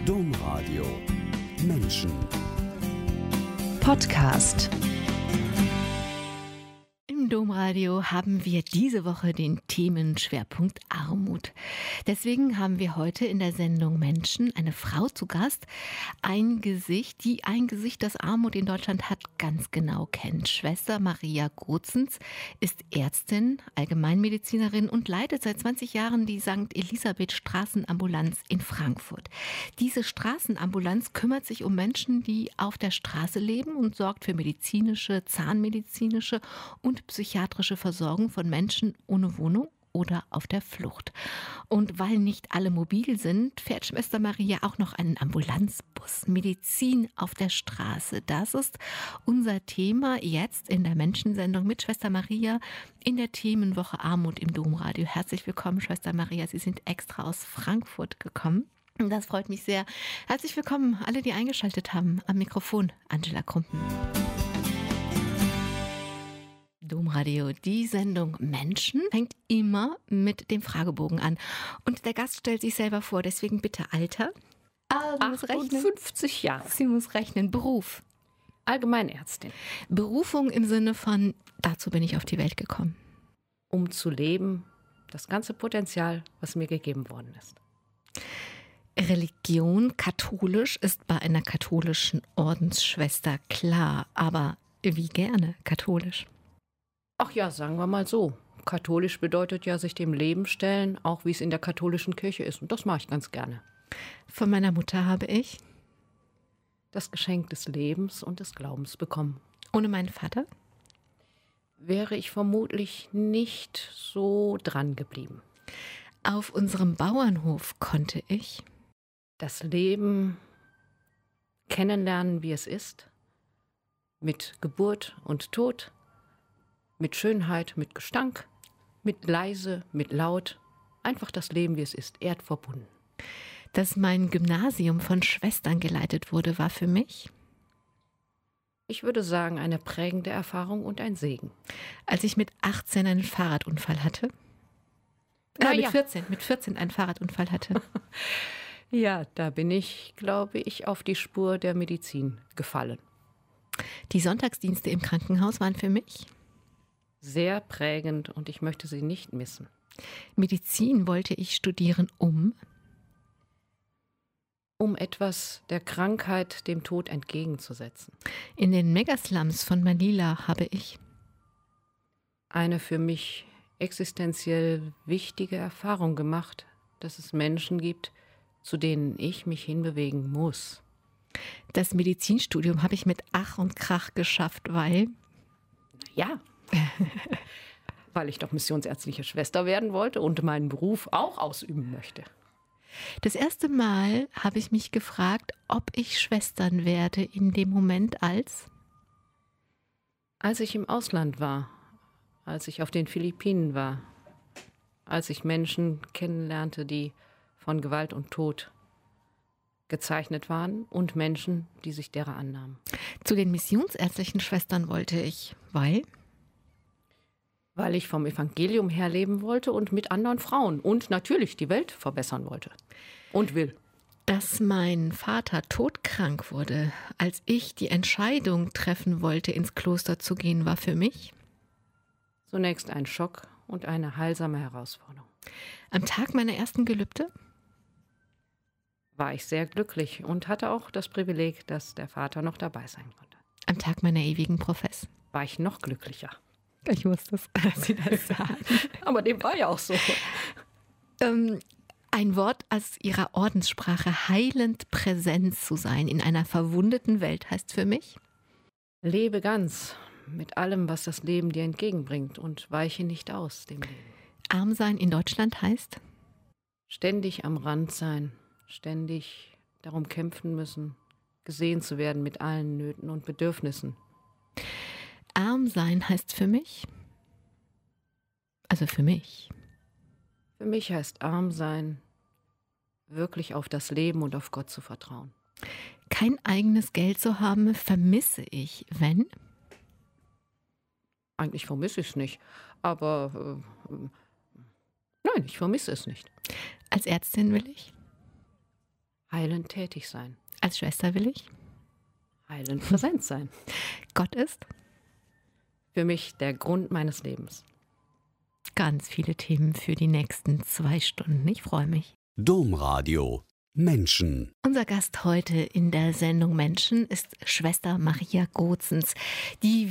Domradio Menschen Podcast. Im Domradio haben wir diese Woche den Themenschwerpunkt Armut. Deswegen haben wir heute in der Sendung Menschen eine Frau zu Gast, ein Gesicht, das Armut in Deutschland hat, ganz genau kennt. Schwester Maria Grozens ist Ärztin, Allgemeinmedizinerin und leitet seit 20 Jahren die St. Elisabeth Straßenambulanz in Frankfurt. Diese Straßenambulanz kümmert sich um Menschen, die auf der Straße leben und sorgt für medizinische, zahnmedizinische und psychiatrische Versorgung von Menschen ohne Wohnung oder auf der Flucht. Und weil nicht alle mobil sind, fährt Schwester Maria auch noch einen Ambulanzbus. Medizin auf der Straße, das ist unser Thema jetzt in der Menschensendung mit Schwester Maria in der Themenwoche Armut im Domradio. Herzlich willkommen, Schwester Maria. Sie sind extra aus Frankfurt gekommen. Das freut mich sehr. Herzlich willkommen, alle, die eingeschaltet haben. Am Mikrofon Angela Krumpen. Domradio, die Sendung Menschen fängt immer mit dem Fragebogen an. Und der Gast stellt sich selber vor, deswegen bitte Alter. 58 Jahre. Sie muss rechnen. Beruf. Allgemeinärztin. Berufung im Sinne von, dazu bin ich auf die Welt gekommen. Um zu leben, das ganze Potenzial, was mir gegeben worden ist. Religion, katholisch, ist bei einer katholischen Ordensschwester klar. Aber wie gerne katholisch? Ach ja, sagen wir mal so. Katholisch bedeutet ja sich dem Leben stellen, auch wie es in der katholischen Kirche ist. Und das mache ich ganz gerne. Von meiner Mutter habe ich das Geschenk des Lebens und des Glaubens bekommen. ohne meinen Vater Wäre ich vermutlich nicht so dran geblieben. auf unserem Bauernhof konnte ich Das Leben kennenlernen, wie es ist. Mit Geburt und Tod. Mit Schönheit, mit Gestank, mit leise, mit laut. Einfach das Leben, wie es ist, erdverbunden. dass mein Gymnasium von Schwestern geleitet wurde, war für mich, Ich würde sagen, eine prägende Erfahrung und ein Segen. als ich mit 18 einen Fahrradunfall hatte. Ja. Mit 14 einen Fahrradunfall hatte. Ja, da bin ich, glaube ich, auf die Spur der Medizin gefallen. Die Sonntagsdienste im Krankenhaus waren für mich. Sehr prägend und ich möchte sie nicht missen. Medizin wollte ich studieren, um Etwas der Krankheit, dem Tod entgegenzusetzen. in den Megaslums von Manila habe ich Eine für mich existenziell wichtige Erfahrung gemacht, dass es Menschen gibt, zu denen ich mich hinbewegen muss. das Medizinstudium habe ich mit Ach und Krach geschafft, weil Ja, weil ich doch missionsärztliche Schwester werden wollte und meinen Beruf auch ausüben möchte. das erste Mal habe ich mich gefragt, ob ich Schwestern werde in dem Moment Als ich im Ausland war, als ich auf den Philippinen war, als ich Menschen kennenlernte, die von Gewalt und Tod gezeichnet waren und Menschen, die sich derer annahmen. zu den missionsärztlichen Schwestern wollte ich, Weil ich vom Evangelium her leben wollte und mit anderen Frauen und natürlich die Welt verbessern wollte und will. dass mein Vater todkrank wurde, als ich die Entscheidung treffen wollte, ins Kloster zu gehen, war für mich Zunächst ein Schock und eine heilsame Herausforderung. am Tag meiner ersten Gelübde, War ich sehr glücklich und hatte auch das Privileg, dass der Vater noch dabei sein konnte. am Tag meiner ewigen Profess. War ich noch glücklicher. Ich wusste es, dass Sie das sagen. Aber dem war ja auch so. Ein Wort aus Ihrer Ordenssprache, heilend präsent zu sein in einer verwundeten Welt, heißt für mich Lebe ganz mit allem, was das Leben dir entgegenbringt und weiche nicht aus dem Leben. arm sein in Deutschland heißt Ständig am Rand sein, ständig darum kämpfen müssen, gesehen zu werden mit allen Nöten und Bedürfnissen. arm sein heißt für mich, also für mich, Für mich heißt arm sein, wirklich auf das Leben und auf Gott zu vertrauen. kein eigenes Geld zu haben, vermisse ich, wenn Eigentlich vermisse ich es nicht, aber nein, ich vermisse es nicht. als Ärztin will ich Heilend tätig sein. Als Schwester will ich Heilend präsent sein. Gott ist Für mich der Grund meines Lebens. ganz viele Themen für die nächsten 2 Stunden. Ich freue mich. Domradio Menschen. Unser Gast heute in der Sendung Menschen ist Schwester Maria Gootzens, die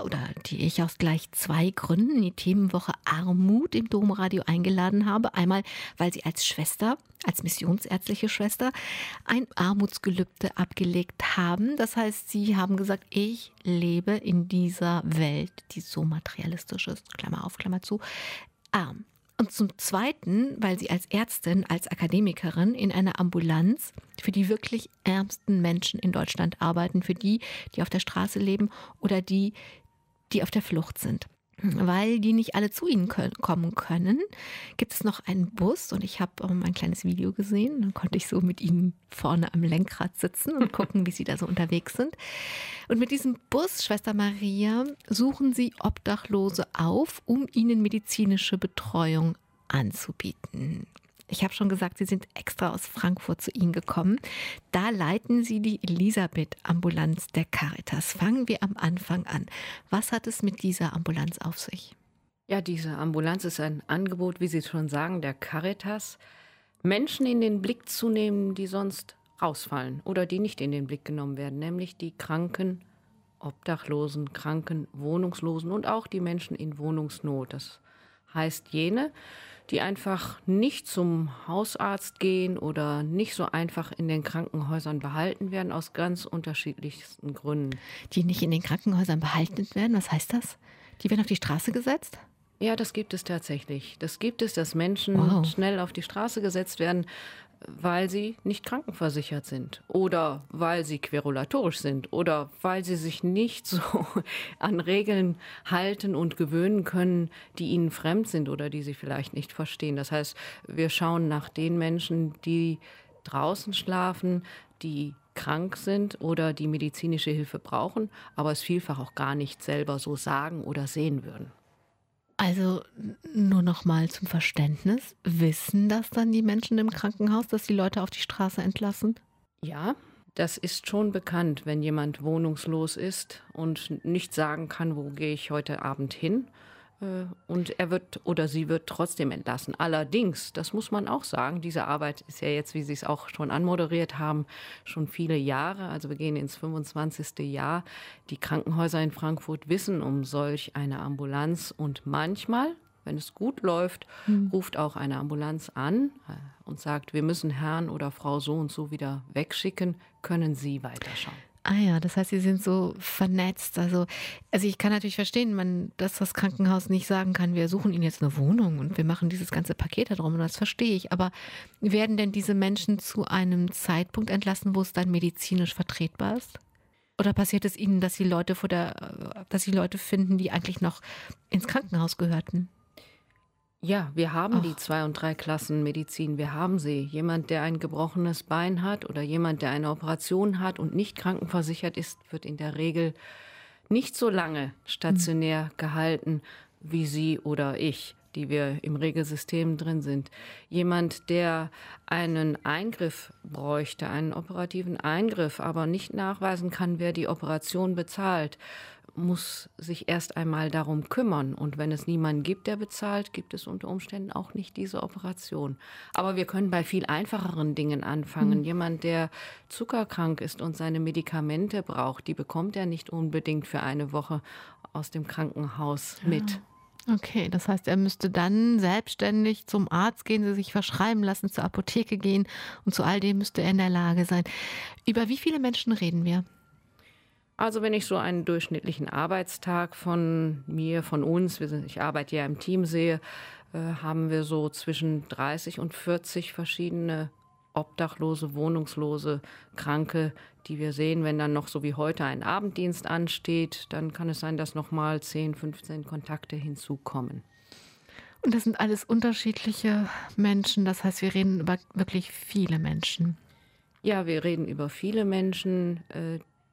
ich aus gleich 2 Gründen in die Themenwoche Armut im Domradio eingeladen habe. Einmal, weil sie als Schwester, als missionsärztliche Schwester, ein Armutsgelübde abgelegt haben. Das heißt, sie haben gesagt, ich lebe in dieser Welt, die so materialistisch ist, Klammer auf, Klammer zu, arm. Und zum Zweiten, weil sie als Ärztin, als Akademikerin in einer Ambulanz für die wirklich ärmsten Menschen in Deutschland arbeiten, für die, die auf der Straße leben oder die auf der Flucht sind. Weil die nicht alle zu ihnen kommen können, gibt es noch einen Bus und ich habe ein kleines Video gesehen. Dann konnte ich so mit ihnen vorne am Lenkrad sitzen und gucken, wie sie da so unterwegs sind. Und mit diesem Bus, Schwester Maria, suchen sie Obdachlose auf, um ihnen medizinische Betreuung anzubieten. Ich habe schon gesagt, Sie sind extra aus Frankfurt zu Ihnen gekommen. Da leiten Sie die Elisabeth-Ambulanz der Caritas. Fangen wir am Anfang an. Was hat es mit dieser Ambulanz auf sich? Ja, diese Ambulanz ist ein Angebot, wie Sie schon sagen, der Caritas, Menschen in den Blick zu nehmen, die sonst rausfallen oder die nicht in den Blick genommen werden, nämlich die Kranken, Obdachlosen, Kranken, Wohnungslosen und auch die Menschen in Wohnungsnot. Das heißt jene, die einfach nicht zum Hausarzt gehen oder nicht so einfach in den Krankenhäusern behalten werden, aus ganz unterschiedlichsten Gründen. Die nicht in den Krankenhäusern behalten werden, was heißt das? Die werden auf die Straße gesetzt? Ja, das gibt es tatsächlich. Das gibt es, dass Menschen schnell auf die Straße gesetzt werden, weil sie nicht krankenversichert sind oder weil sie querulatorisch sind oder weil sie sich nicht so an Regeln halten und gewöhnen können, die ihnen fremd sind oder die sie vielleicht nicht verstehen. Das heißt, wir schauen nach den Menschen, die draußen schlafen, die krank sind oder die medizinische Hilfe brauchen, aber es vielfach auch gar nicht selber so sagen oder sehen würden. Also nur noch mal zum Verständnis. Wissen das dann die Menschen im Krankenhaus, dass die Leute auf die Straße entlassen? Ja, das ist schon bekannt, wenn jemand wohnungslos ist und nicht sagen kann, wo gehe ich heute Abend hin. Und er wird oder sie wird trotzdem entlassen. Allerdings, das muss man auch sagen, diese Arbeit ist ja jetzt, wie Sie es auch schon anmoderiert haben, schon viele Jahre. Also wir gehen ins 25. Jahr. Die Krankenhäuser in Frankfurt wissen um solch eine Ambulanz und manchmal, wenn es gut läuft, ruft auch eine Ambulanz an und sagt, wir müssen Herrn oder Frau so und so wieder wegschicken, können Sie weiterschauen. Ah ja, das heißt, Sie sind so vernetzt. Also ich kann natürlich verstehen, dass das Krankenhaus nicht sagen kann, wir suchen Ihnen jetzt eine Wohnung und wir machen dieses ganze Paket da drum. Und das verstehe ich. Aber werden denn diese Menschen zu einem Zeitpunkt entlassen, wo es dann medizinisch vertretbar ist? Oder passiert es Ihnen, dass Sie Leute finden, die eigentlich noch ins Krankenhaus gehörten? Ja, wir haben die 2 und 3 Klassen Medizin. Wir haben sie. Jemand, der ein gebrochenes Bein hat oder jemand, der eine Operation hat und nicht krankenversichert ist, wird in der Regel nicht so lange stationär gehalten wie Sie oder ich, die wir im Regelsystem drin sind. Jemand, der einen Eingriff bräuchte, einen operativen Eingriff, aber nicht nachweisen kann, wer die Operation bezahlt, muss sich erst einmal darum kümmern. Und wenn es niemanden gibt, der bezahlt, gibt es unter Umständen auch nicht diese Operation. Aber wir können bei viel einfacheren Dingen anfangen. Jemand, der zuckerkrank ist und seine Medikamente braucht, die bekommt er nicht unbedingt für eine Woche aus dem Krankenhaus mit. Okay, das heißt, er müsste dann selbstständig zum Arzt gehen, sie sich verschreiben lassen, zur Apotheke gehen und zu all dem müsste er in der Lage sein. Über wie viele Menschen reden wir? Also wenn ich so einen durchschnittlichen Arbeitstag von uns, ich arbeite ja im Team, sehe, haben wir so zwischen 30 und 40 verschiedene Obdachlose, Wohnungslose, Kranke, die wir sehen. Wenn dann noch so wie heute ein Abenddienst ansteht, dann kann es sein, dass nochmal 10, 15 Kontakte hinzukommen. Und das sind alles unterschiedliche Menschen, das heißt, wir reden über wirklich viele Menschen. Ja, wir reden über viele Menschen,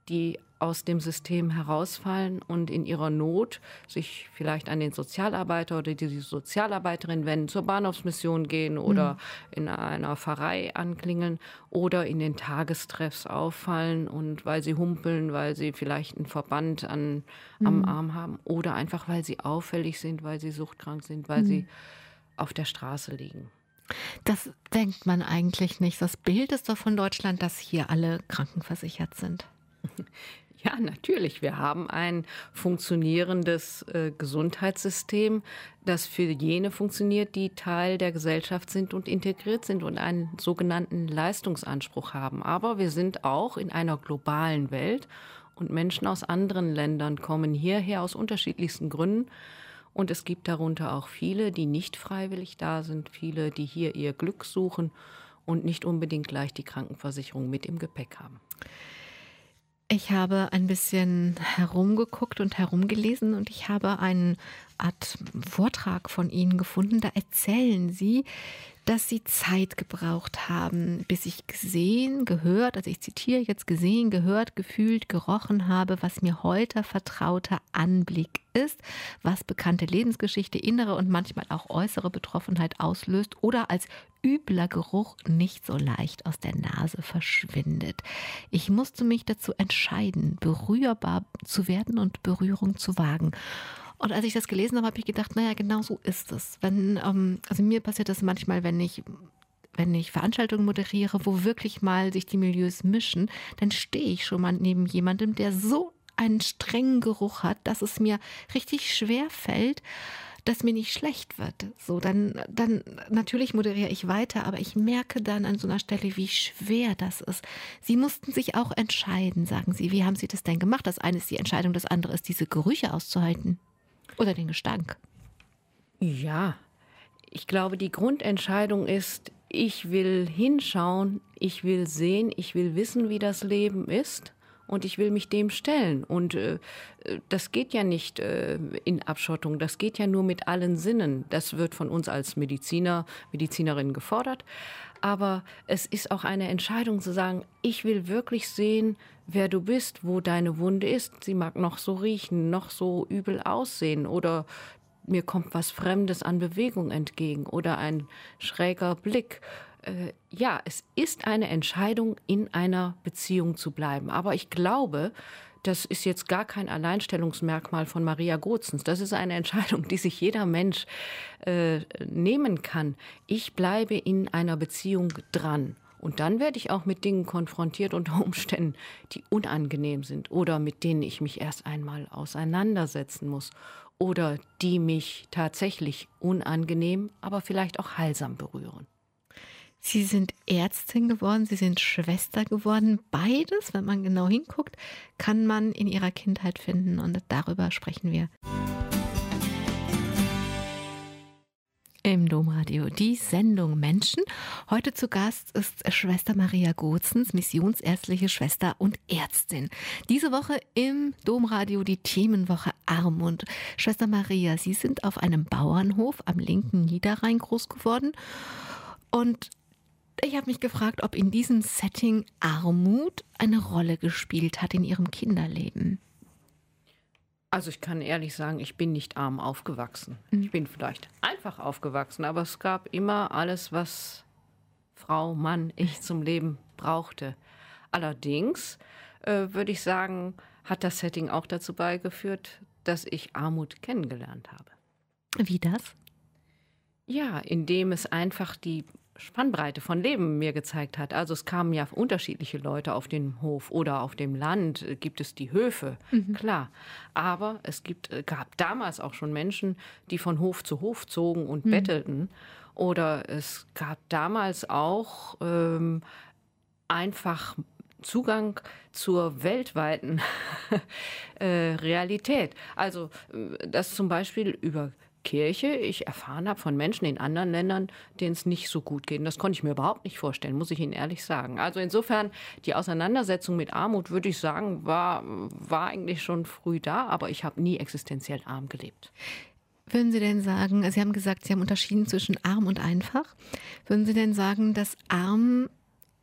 die aus dem System herausfallen und in ihrer Not sich vielleicht an den Sozialarbeiter oder die Sozialarbeiterin wenden, zur Bahnhofsmission gehen oder in einer Pfarrei anklingeln oder in den Tagestreffs auffallen und weil sie humpeln, weil sie vielleicht einen Verband am Arm haben oder einfach weil sie auffällig sind, weil sie suchtkrank sind, weil sie auf der Straße liegen. Das denkt man eigentlich nicht. Das Bild ist doch von Deutschland, dass hier alle krankenversichert sind. Ja, natürlich. Wir haben ein funktionierendes Gesundheitssystem, das für jene funktioniert, die Teil der Gesellschaft sind und integriert sind und einen sogenannten Leistungsanspruch haben. Aber wir sind auch in einer globalen Welt und Menschen aus anderen Ländern kommen hierher aus unterschiedlichsten Gründen. Und es gibt darunter auch viele, die nicht freiwillig da sind, viele, die hier ihr Glück suchen und nicht unbedingt gleich die Krankenversicherung mit im Gepäck haben. Ich habe ein bisschen herumgeguckt und herumgelesen und ich habe eine Art Vortrag von Ihnen gefunden. Da erzählen Sie, dass Sie Zeit gebraucht haben, bis ich gesehen, gehört, also ich zitiere jetzt, gesehen, gehört, gefühlt, gerochen habe, was mir heute vertrauter Anblick ist, was bekannte Lebensgeschichte, innere und manchmal auch äußere Betroffenheit auslöst oder als übler Geruch nicht so leicht aus der Nase verschwindet. Ich musste mich dazu entscheiden, berührbar zu werden und Berührung zu wagen. Und als ich das gelesen habe, habe ich gedacht, naja, genau so ist es. Also mir passiert das manchmal, wenn ich Veranstaltungen moderiere, wo wirklich mal sich die Milieus mischen, dann stehe ich schon mal neben jemandem, der so einen strengen Geruch hat, dass es mir richtig schwer fällt, dass mir nicht schlecht wird. So, dann natürlich moderiere ich weiter, aber ich merke dann an so einer Stelle, wie schwer das ist. Sie mussten sich auch entscheiden, sagen Sie. Wie haben Sie das denn gemacht? Das eine ist die Entscheidung, das andere ist, diese Gerüche auszuhalten. Oder den Gestank. Ja, ich glaube, die Grundentscheidung ist, ich will hinschauen, ich will sehen, ich will wissen, wie das Leben ist und ich will mich dem stellen. Und das geht ja nicht in Abschottung, das geht ja nur mit allen Sinnen. Das wird von uns als Medizinerinnen gefordert. Aber es ist auch eine Entscheidung zu sagen, ich will wirklich sehen, wer du bist, wo deine Wunde ist. Sie mag noch so riechen, noch so übel aussehen oder mir kommt was Fremdes an Bewegung entgegen oder ein schräger Blick. Ja, es ist eine Entscheidung, in einer Beziehung zu bleiben. Aber ich glaube, das ist jetzt gar kein Alleinstellungsmerkmal von Maria Gootzens. Das ist eine Entscheidung, die sich jeder Mensch nehmen kann. Ich bleibe in einer Beziehung dran. Und dann werde ich auch mit Dingen konfrontiert unter Umständen, die unangenehm sind oder mit denen ich mich erst einmal auseinandersetzen muss oder die mich tatsächlich unangenehm, aber vielleicht auch heilsam berühren. Sie sind Ärztin geworden, Sie sind Schwester geworden. Beides, wenn man genau hinguckt, kann man in Ihrer Kindheit finden und darüber sprechen wir. Im Domradio, die Sendung Menschen. Heute zu Gast ist Schwester Maria Gootzens, missionsärztliche Schwester und Ärztin. Diese Woche im Domradio die Themenwoche Armut. Schwester Maria, Sie sind auf einem Bauernhof am linken Niederrhein groß geworden. Und ich habe mich gefragt, ob in diesem Setting Armut eine Rolle gespielt hat in Ihrem Kinderleben. Also ich kann ehrlich sagen, ich bin nicht arm aufgewachsen. Ich bin vielleicht einfach aufgewachsen, aber es gab immer alles, was Frau, Mann, ich zum Leben brauchte. Allerdings würde ich sagen, hat das Setting auch dazu beigeführt, dass ich Armut kennengelernt habe. Wie das? Ja, indem es einfach die Spannbreite von Leben mir gezeigt hat. Also es kamen ja unterschiedliche Leute auf den Hof oder auf dem Land gibt es die Höfe, klar. Aber es gab damals auch schon Menschen, die von Hof zu Hof zogen und bettelten. Oder es gab damals auch einfach Zugang zur weltweiten Realität. Also das zum Beispiel über Kirche ich erfahren habe von Menschen in anderen Ländern, denen es nicht so gut geht. Und das konnte ich mir überhaupt nicht vorstellen, muss ich Ihnen ehrlich sagen. Also insofern, die Auseinandersetzung mit Armut, würde ich sagen, war eigentlich schon früh da, aber ich habe nie existenziell arm gelebt. Würden Sie denn sagen, Sie haben gesagt, Sie haben unterschieden zwischen arm und einfach. Würden Sie denn sagen, dass arm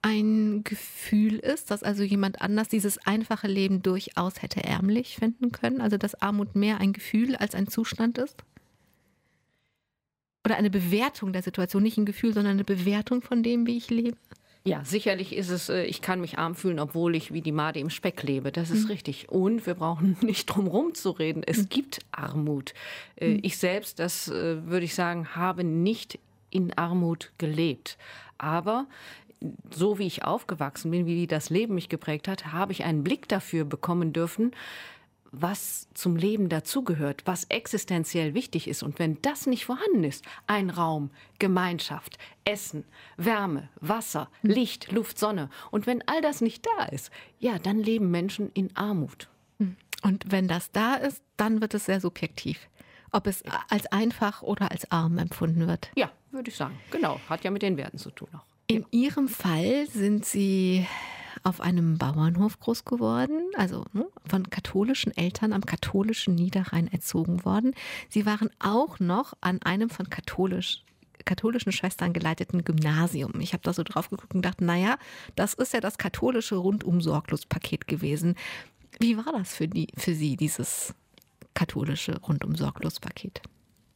ein Gefühl ist, dass also jemand anders dieses einfache Leben durchaus hätte ärmlich finden können? Also dass Armut mehr ein Gefühl als ein Zustand ist? Oder eine Bewertung der Situation, nicht ein Gefühl, sondern eine Bewertung von dem, wie ich lebe? Ja, sicherlich ist es, ich kann mich arm fühlen, obwohl ich wie die Made im Speck lebe. Das ist richtig. Und wir brauchen nicht drum herum zu reden. Es gibt Armut. Ich selbst, das würde ich sagen, habe nicht in Armut gelebt. Aber so wie ich aufgewachsen bin, wie das Leben mich geprägt hat, habe ich einen Blick dafür bekommen dürfen, was zum Leben dazugehört, was existenziell wichtig ist. Und wenn das nicht vorhanden ist, ein Raum, Gemeinschaft, Essen, Wärme, Wasser, Licht, Luft, Sonne. Und wenn all das nicht da ist, ja, dann leben Menschen in Armut. Und wenn das da ist, dann wird es sehr subjektiv. Ob es als einfach oder als arm empfunden wird. Ja, würde ich sagen. Genau, hat ja mit den Werten zu tun auch. In Ihrem Fall sind Sie auf einem Bauernhof groß geworden, also von katholischen Eltern am katholischen Niederrhein erzogen worden. Sie waren auch noch an einem von katholischen Schwestern geleiteten Gymnasium. Ich habe da so drauf geguckt und gedacht, naja, das ist ja das katholische Rundum-Sorglos-Paket gewesen. Wie war das für Sie, dieses katholische Rundum-Sorglos-Paket?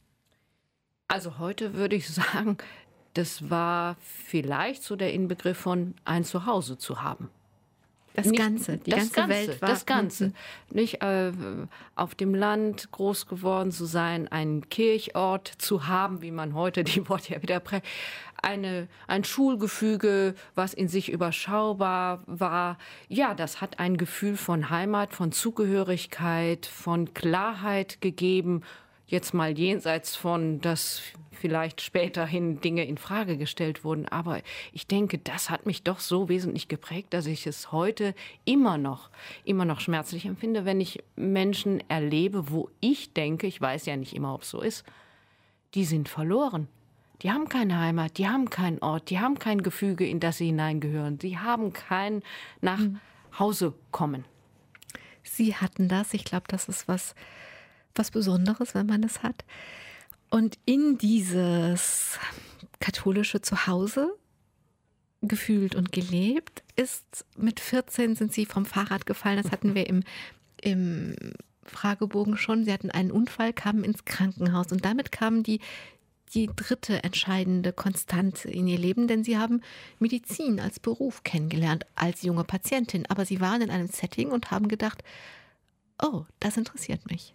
Also heute würde ich sagen, das war vielleicht so der Inbegriff von ein Zuhause zu haben. Die ganze Welt war. Das Ganze. Nicht auf dem Land groß geworden zu sein, einen Kirchort zu haben, wie man heute die Worte ja wieder prägt, ein Schulgefüge, was in sich überschaubar war. Ja, das hat ein Gefühl von Heimat, von Zugehörigkeit, von Klarheit gegeben. Jetzt mal jenseits von, dass vielleicht späterhin Dinge in Frage gestellt wurden. Aber ich denke, das hat mich doch so wesentlich geprägt, dass ich es heute immer noch schmerzlich empfinde, wenn ich Menschen erlebe, wo ich denke, ich weiß ja nicht immer, ob es so ist, die sind verloren. Die haben keine Heimat, die haben keinen Ort, die haben kein Gefüge, in das sie hineingehören. Die haben kein nach Hause kommen. Sie hatten das. Ich glaube, das ist was Besonderes, wenn man das hat. Und in dieses katholische Zuhause gefühlt und gelebt ist, mit 14 sind Sie vom Fahrrad gefallen. Das hatten wir im Fragebogen schon. Sie hatten einen Unfall, kamen ins Krankenhaus und damit kam die dritte entscheidende Konstante in Ihr Leben, denn Sie haben Medizin als Beruf kennengelernt, als junge Patientin. Aber Sie waren in einem Setting und haben gedacht, oh, das interessiert mich.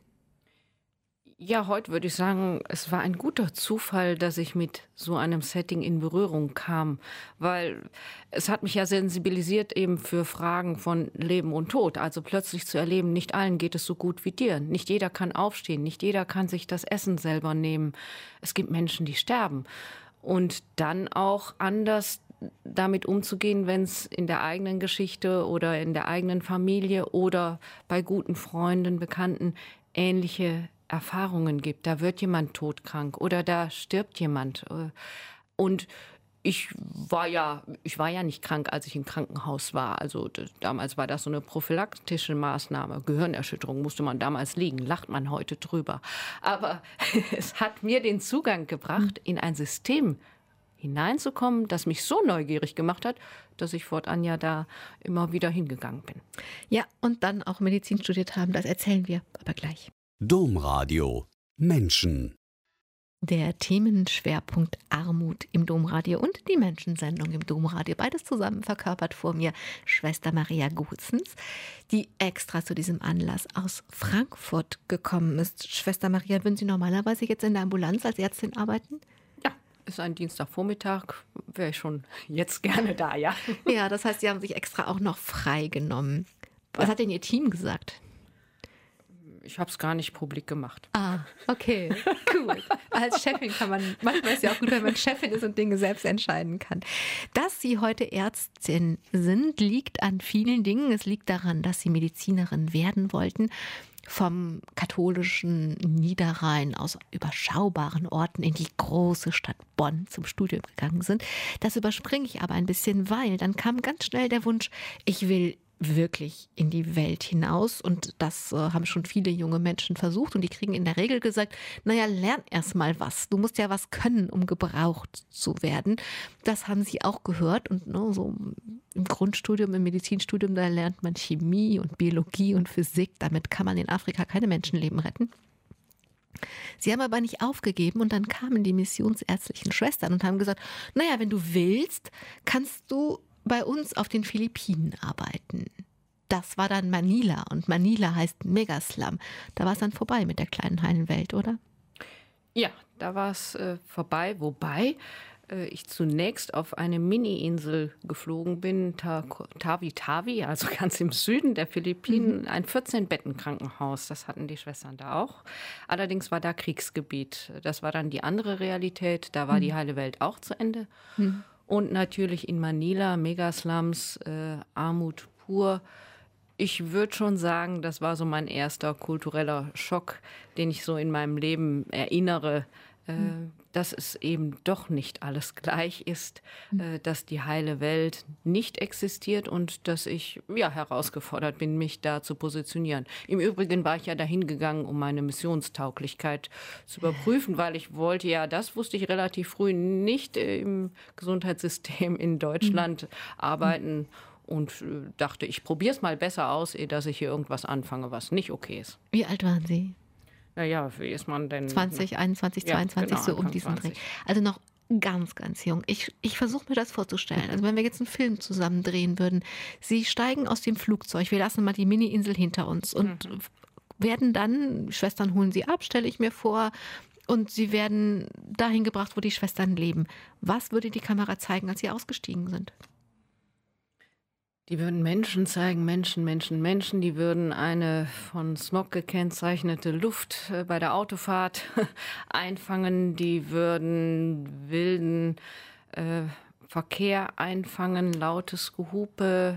Ja, heute würde ich sagen, es war ein guter Zufall, dass ich mit so einem Setting in Berührung kam, weil es hat mich ja sensibilisiert eben für Fragen von Leben und Tod. Also plötzlich zu erleben, nicht allen geht es so gut wie dir. Nicht jeder kann aufstehen, nicht jeder kann sich das Essen selber nehmen. Es gibt Menschen, die sterben. Und dann auch anders damit umzugehen, wenn es in der eigenen Geschichte oder in der eigenen Familie oder bei guten Freunden, Bekannten ähnliche Erfahrungen gibt. Da wird jemand todkrank oder da stirbt jemand. Und ich war ja nicht krank, als ich im Krankenhaus war. Also damals war das so eine prophylaktische Maßnahme. Gehirnerschütterung musste man damals liegen, lacht man heute drüber. Aber es hat mir den Zugang gebracht, in ein System hineinzukommen, das mich so neugierig gemacht hat, dass ich fortan ja da immer wieder hingegangen bin. Ja, und dann auch Medizin studiert haben, das erzählen wir aber gleich. Domradio Menschen. Der Themenschwerpunkt Armut im Domradio und die Menschensendung im Domradio. Beides zusammen verkörpert vor mir Schwester Maria Gutzens, die extra zu diesem Anlass aus Frankfurt gekommen ist. Schwester Maria, würden Sie normalerweise jetzt in der Ambulanz als Ärztin arbeiten? Ja, ist ein Dienstagvormittag, wäre ich schon jetzt gerne da, ja. Ja, das heißt, Sie haben sich extra auch noch frei genommen. Was hat denn Ihr Team gesagt? Ich habe es gar nicht publik gemacht. Ah, okay, cool. Als Chefin kann man, manchmal ist es ja auch gut, wenn man Chefin ist und Dinge selbst entscheiden kann. Dass Sie heute Ärztin sind, liegt an vielen Dingen. Es liegt daran, dass Sie Medizinerin werden wollten. Vom katholischen Niederrhein aus überschaubaren Orten in die große Stadt Bonn zum Studium gegangen sind. Das überspringe ich aber ein bisschen, weil dann kam ganz schnell der Wunsch, ich will wirklich in die Welt hinaus. Und das haben schon viele junge Menschen versucht. Und die kriegen in der Regel gesagt, naja, lern erst mal was. Du musst ja was können, um gebraucht zu werden. Das haben sie auch gehört. Und so im Grundstudium, im Medizinstudium, da lernt man Chemie und Biologie und Physik. Damit kann man in Afrika keine Menschenleben retten. Sie haben aber nicht aufgegeben und dann kamen die missionsärztlichen Schwestern und haben gesagt, naja, wenn du willst, kannst du bei uns auf den Philippinen arbeiten. Das war dann Manila und Manila heißt Megaslum. Da war es dann vorbei mit der kleinen heilen Welt, oder? Ja, da war es vorbei, wobei ich zunächst auf eine Mini-Insel geflogen bin, Tawi-Tawi, also ganz im Süden der Philippinen, ein 14-Betten-Krankenhaus. Das hatten die Schwestern da auch. Allerdings war da Kriegsgebiet. Das war dann die andere Realität. Da war die heile Welt auch zu Ende. Und natürlich in Manila, Megaslums, Armut pur. Ich würde schon sagen, das war so mein erster kultureller Schock, den ich so in meinem Leben erinnere, dass es eben doch nicht alles gleich ist, dass die heile Welt nicht existiert und dass ich herausgefordert bin, mich da zu positionieren. Im Übrigen war ich ja dahin gegangen, um meine Missionstauglichkeit zu überprüfen, weil ich wollte das wusste ich relativ früh, nicht im Gesundheitssystem in Deutschland arbeiten und dachte, ich probiere es mal besser aus, ehe dass ich hier irgendwas anfange, was nicht okay ist. Wie alt waren Sie? Naja, wie ist man denn? 20, 21, 22, genau, so um diesen Dreh. Also noch ganz, ganz jung. Ich versuche mir das vorzustellen. Also wenn wir jetzt einen Film zusammen drehen würden, Sie steigen aus dem Flugzeug, wir lassen mal die Mini-Insel hinter uns und werden dann, Schwestern holen Sie ab, stelle ich mir vor, und Sie werden dahin gebracht, wo die Schwestern leben. Was würde die Kamera zeigen, als Sie ausgestiegen sind? Die würden Menschen zeigen, Menschen, Menschen, Menschen. Die würden eine von Smog gekennzeichnete Luft bei der Autofahrt einfangen. Die würden wilden Verkehr einfangen, lautes Gehupe.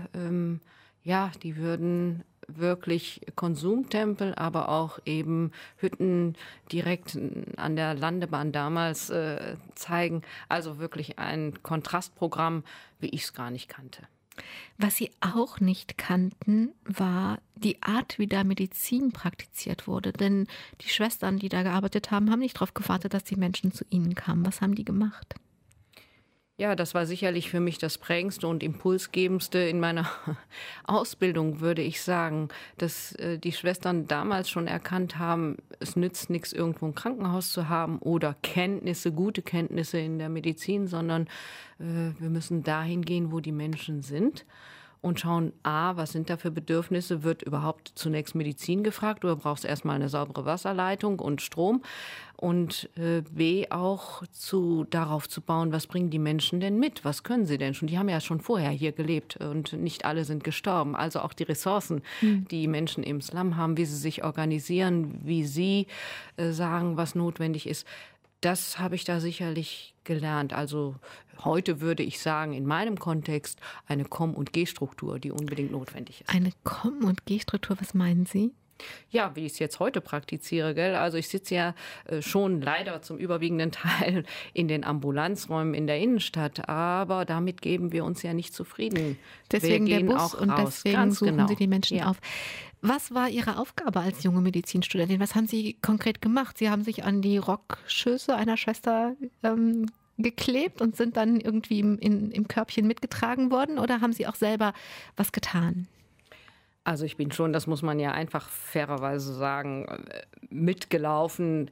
Die würden wirklich Konsumtempel, aber auch eben Hütten direkt an der Landebahn damals zeigen. Also wirklich ein Kontrastprogramm, wie ich es gar nicht kannte. Was Sie auch nicht kannten, war die Art, wie da Medizin praktiziert wurde. Denn die Schwestern, die da gearbeitet haben, haben nicht darauf gewartet, dass die Menschen zu ihnen kamen. Was haben die gemacht? Ja, das war sicherlich für mich das prägendste und impulsgebendste in meiner Ausbildung, würde ich sagen, dass die Schwestern damals schon erkannt haben, es nützt nichts, irgendwo ein Krankenhaus zu haben oder Kenntnisse, gute Kenntnisse in der Medizin, sondern wir müssen dahin gehen, wo die Menschen sind. Und schauen, was sind da für Bedürfnisse? Wird überhaupt zunächst Medizin gefragt oder brauchst du erstmal eine saubere Wasserleitung und Strom? Und B, auch darauf zu bauen, was bringen die Menschen denn mit? Was können sie denn schon? Die haben ja schon vorher hier gelebt und nicht alle sind gestorben. Also auch die Ressourcen, die Menschen im Slum haben, wie sie sich organisieren, wie sie sagen, was notwendig ist. Das habe ich da sicherlich gelernt. Also heute würde ich sagen, in meinem Kontext eine Komm- und Gehstruktur, die unbedingt notwendig ist. Eine Komm- und Gehstruktur, was meinen Sie? Ja, wie ich es jetzt heute praktiziere, gell? Also ich sitze ja schon leider zum überwiegenden Teil in den Ambulanzräumen in der Innenstadt, aber damit geben wir uns ja nicht zufrieden. Deswegen wir der gehen Bus auch und raus. deswegen Ganz suchen genau. Sie die Menschen auf. Was war Ihre Aufgabe als junge Medizinstudentin? Was haben Sie konkret gemacht? Sie haben sich an die Rockschöße einer Schwester geklebt und sind dann irgendwie im Körbchen mitgetragen worden oder haben Sie auch selber was getan? Also ich bin schon, das muss man ja einfach fairerweise sagen, mitgelaufen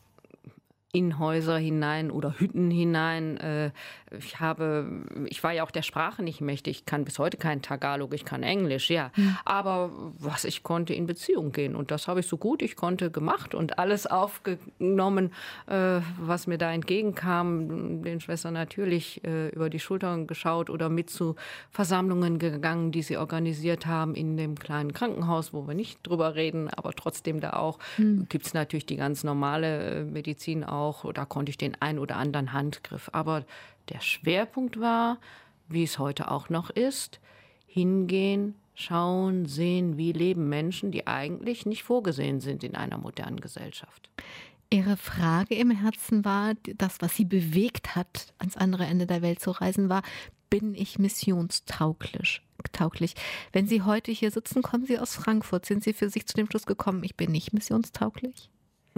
in Häuser hinein oder Hütten hinein. Ich war ja auch der Sprache nicht mächtig. Ich kann bis heute kein Tagalog, ich kann Englisch, ja. Aber was ich konnte, in Beziehung gehen. Und das habe ich so gut ich konnte gemacht und alles aufgenommen, was mir da entgegenkam. Den Schwestern natürlich über die Schultern geschaut oder mit zu Versammlungen gegangen, die sie organisiert haben in dem kleinen Krankenhaus, wo wir nicht drüber reden, aber trotzdem da auch gibt es natürlich die ganz normale Medizin auch. Da konnte ich den ein oder anderen Handgriff. Aber der Schwerpunkt war, wie es heute auch noch ist, hingehen, schauen, sehen, wie leben Menschen, die eigentlich nicht vorgesehen sind in einer modernen Gesellschaft. Ihre Frage im Herzen war, das, was Sie bewegt hat, ans andere Ende der Welt zu reisen, war, bin ich missionstauglich? missionsentauglich. Wenn Sie heute hier sitzen, kommen Sie aus Frankfurt. Sind Sie für sich zu dem Schluss gekommen, ich bin nicht missionstauglich?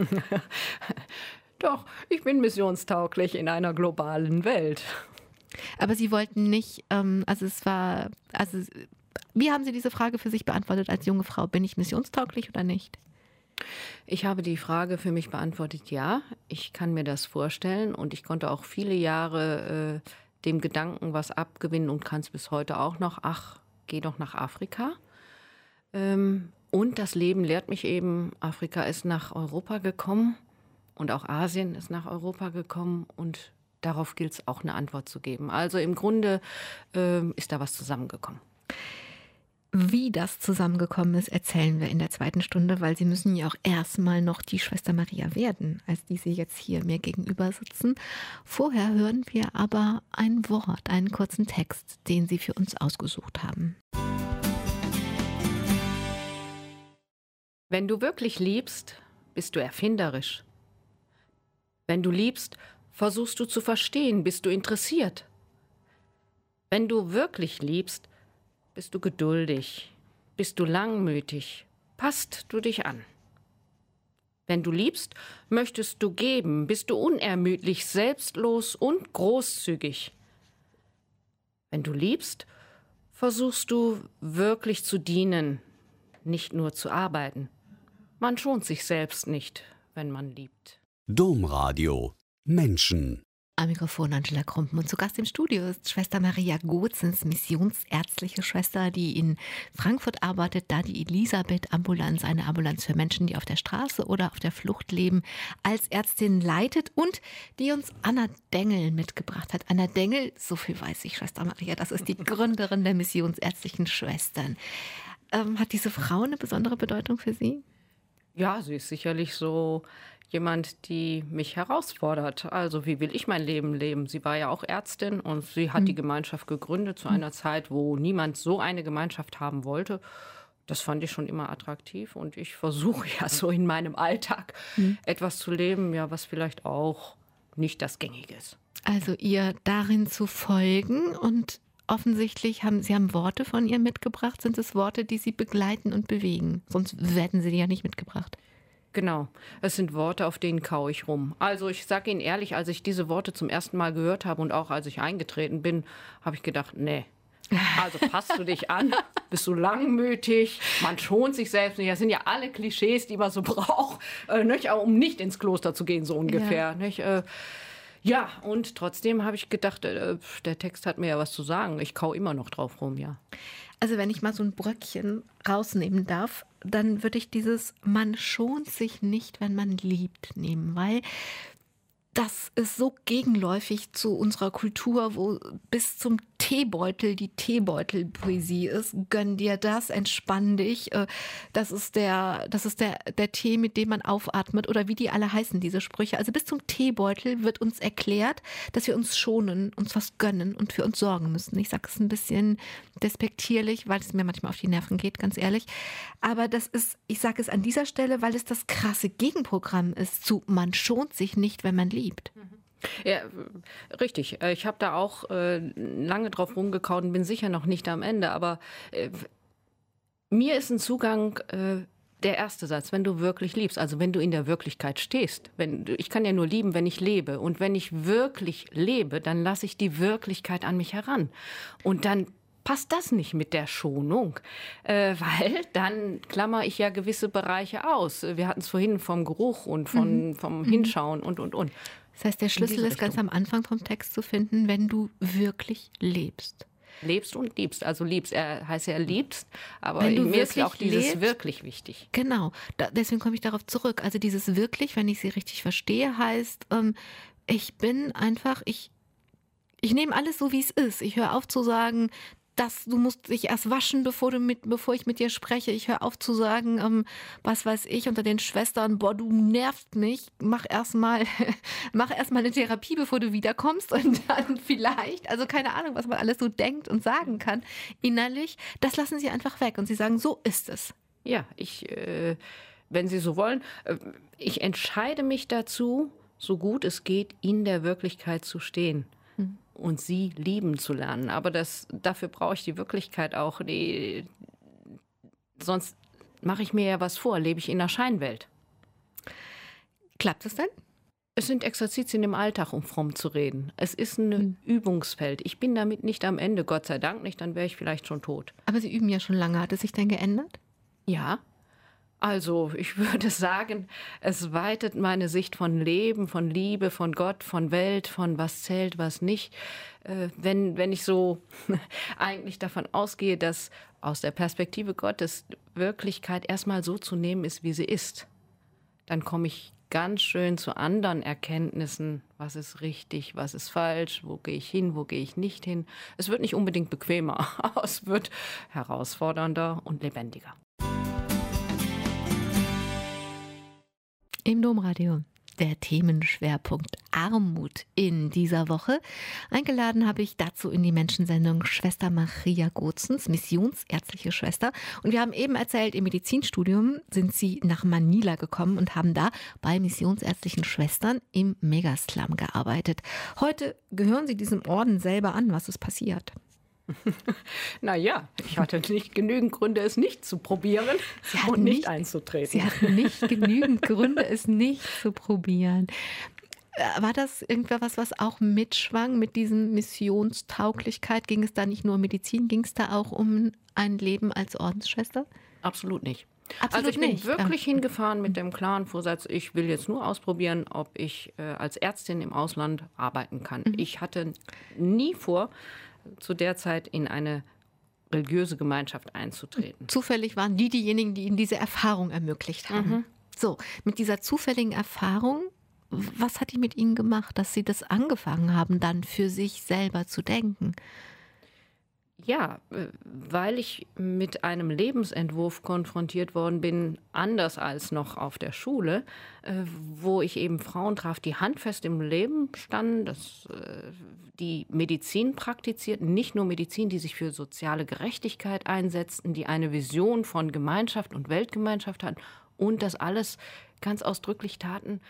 Doch, ich bin missionstauglich in einer globalen Welt. Aber Sie wollten nicht, wie haben Sie diese Frage für sich beantwortet als junge Frau? Bin ich missionstauglich oder nicht? Ich habe die Frage für mich beantwortet, ja, ich kann mir das vorstellen und ich konnte auch viele Jahre dem Gedanken was abgewinnen und kann es bis heute auch noch, ach, geh doch nach Afrika. Und das Leben lehrt mich eben, Afrika ist nach Europa gekommen und auch Asien ist nach Europa gekommen und darauf gilt es auch eine Antwort zu geben. Also im Grunde ist da was zusammengekommen. Wie das zusammengekommen ist, erzählen wir in der zweiten Stunde, weil Sie müssen ja auch erstmal noch die Schwester Maria werden, als die Sie jetzt hier mir gegenüber sitzen. Vorher hören wir aber ein Wort, einen kurzen Text, den Sie für uns ausgesucht haben. Wenn du wirklich liebst, bist du erfinderisch. Wenn du liebst, versuchst du zu verstehen, bist du interessiert. Wenn du wirklich liebst, bist du geduldig, bist du langmütig, passt du dich an. Wenn du liebst, möchtest du geben, bist du unermüdlich, selbstlos und großzügig. Wenn du liebst, versuchst du wirklich zu dienen, nicht nur zu arbeiten. Man schont sich selbst nicht, wenn man liebt. Domradio Menschen. Am Mikrofon Angela Krumpen und zu Gast im Studio ist Schwester Maria Gootzens, missionsärztliche Schwester, die in Frankfurt arbeitet, da die Elisabeth-Ambulanz, eine Ambulanz für Menschen, die auf der Straße oder auf der Flucht leben, als Ärztin leitet und die uns Anna Dengel mitgebracht hat. Anna Dengel, so viel weiß ich, Schwester Maria, das ist die Gründerin der missionsärztlichen Schwestern. Hat diese Frau eine besondere Bedeutung für Sie? Ja, sie ist sicherlich so jemand, die mich herausfordert. Also wie will ich mein Leben leben? Sie war ja auch Ärztin und sie hat die Gemeinschaft gegründet zu einer Zeit, wo niemand so eine Gemeinschaft haben wollte. Das fand ich schon immer attraktiv und ich versuche ja so in meinem Alltag etwas zu leben, ja, was vielleicht auch nicht das Gängige ist. Also ihr darin zu folgen und offensichtlich Sie haben Worte von ihr mitgebracht. Sind es Worte, die Sie begleiten und bewegen? Sonst hätten Sie die ja nicht mitgebracht. Genau, es sind Worte, auf denen kaue ich rum. Also ich sage Ihnen ehrlich, als ich diese Worte zum ersten Mal gehört habe und auch als ich eingetreten bin, habe ich gedacht, nee. Also passt du dich an, bist du langmütig, man schont sich selbst nicht. Das sind ja alle Klischees, die man so braucht, um nicht ins Kloster zu gehen, so ungefähr. Ja. Nicht? Ja, und trotzdem habe ich gedacht, der Text hat mir ja was zu sagen. Ich kaue immer noch drauf rum, ja. Also wenn ich mal so ein Bröckchen rausnehmen darf, dann würde ich dieses "Man schont sich nicht, wenn man liebt" nehmen, weil das ist so gegenläufig zu unserer Kultur, wo bis zum Teebeutel die Teebeutelpoesie ist. Gönn dir das, entspann dich. Das ist der Tee, mit dem man aufatmet oder wie die alle heißen, diese Sprüche. Also bis zum Teebeutel wird uns erklärt, dass wir uns schonen, uns was gönnen und für uns sorgen müssen. Ich sage es ein bisschen despektierlich, weil es mir manchmal auf die Nerven geht, ganz ehrlich. Aber ich sage es an dieser Stelle, weil es das krasse Gegenprogramm ist zu "Man schont sich nicht, wenn man liebt". Ja, richtig. Ich habe da auch lange drauf rumgekaut und bin sicher noch nicht am Ende. Aber mir ist ein Zugang der erste Satz, wenn du wirklich liebst, also wenn du in der Wirklichkeit stehst. Ich kann ja nur lieben, wenn ich lebe. Und wenn ich wirklich lebe, dann lasse ich die Wirklichkeit an mich heran. Und dann passt das nicht mit der Schonung, weil dann klammer ich ja gewisse Bereiche aus. Wir hatten es vorhin vom Geruch und vom Hinschauen und. Das heißt, der Schlüssel ist ganz am Anfang vom Text zu finden, wenn du wirklich lebst. Lebst und liebst. Also liebst, er heißt ja liebst, aber mir ist ja auch dieses wirklich wichtig. Genau, deswegen komme ich darauf zurück. Also dieses wirklich, wenn ich Sie richtig verstehe, heißt, ich bin einfach, ich nehme alles so, wie es ist. Ich höre auf zu sagen, du musst dich erst waschen, bevor ich mit dir spreche. Ich höre auf zu sagen, was weiß ich, unter den Schwestern, boah, du nervst mich. Mach erst mal eine Therapie, bevor du wiederkommst und dann vielleicht, also keine Ahnung, was man alles so denkt und sagen kann, innerlich, das lassen Sie einfach weg und Sie sagen, so ist es. Ja, wenn Sie so wollen, ich entscheide mich dazu, so gut es geht, in der Wirklichkeit zu stehen. und sie lieben zu lernen. Aber dafür brauche ich die Wirklichkeit auch. Sonst mache ich mir ja was vor, lebe ich in einer Scheinwelt. Klappt es denn? Es sind Exerzitien im Alltag, um fromm zu reden. Es ist ein Übungsfeld. Ich bin damit nicht am Ende, Gott sei Dank nicht, dann wäre ich vielleicht schon tot. Aber Sie üben ja schon lange. Hat es sich denn geändert? Ja, also ich würde sagen, es weitet meine Sicht von Leben, von Liebe, von Gott, von Welt, von was zählt, was nicht. Wenn ich so eigentlich davon ausgehe, dass aus der Perspektive Gottes Wirklichkeit erstmal so zu nehmen ist, wie sie ist, dann komme ich ganz schön zu anderen Erkenntnissen, was ist richtig, was ist falsch, wo gehe ich hin, wo gehe ich nicht hin. Es wird nicht unbedingt bequemer, aber es wird herausfordernder und lebendiger. Im Domradio der Themenschwerpunkt Armut in dieser Woche. Eingeladen habe ich dazu in die Menschensendung Schwester Maria Gozens, missionsärztliche Schwester. Und wir haben eben erzählt, im Medizinstudium sind sie nach Manila gekommen und haben da bei missionsärztlichen Schwestern im Megaslum gearbeitet. Heute gehören sie diesem Orden selber an. Was ist passiert? Naja, ich hatte nicht genügend Gründe, es nicht zu probieren und nicht einzutreten. Sie hatten nicht genügend Gründe, es nicht zu probieren. War das irgendwas, was auch mitschwang mit diesem Missionstauglichkeit? Ging es da nicht nur um Medizin, ging es da auch um ein Leben als Ordensschwester? Absolut nicht. Absolut also ich bin nicht. wirklich hingefahren mit dem klaren Vorsatz, ich will jetzt nur ausprobieren, ob ich als Ärztin im Ausland arbeiten kann. Ich hatte nie vor, zu der Zeit in eine religiöse Gemeinschaft einzutreten. Zufällig waren diejenigen, die Ihnen diese Erfahrung ermöglicht haben. So, mit dieser zufälligen Erfahrung, was hat die mit Ihnen gemacht, dass Sie das angefangen haben, dann für sich selber zu denken? Ja, weil ich mit einem Lebensentwurf konfrontiert worden bin, anders als noch auf der Schule, wo ich eben Frauen traf, die handfest im Leben standen, die Medizin praktizierten, nicht nur Medizin, die sich für soziale Gerechtigkeit einsetzten, die eine Vision von Gemeinschaft und Weltgemeinschaft hatten und das alles ganz ausdrücklich taten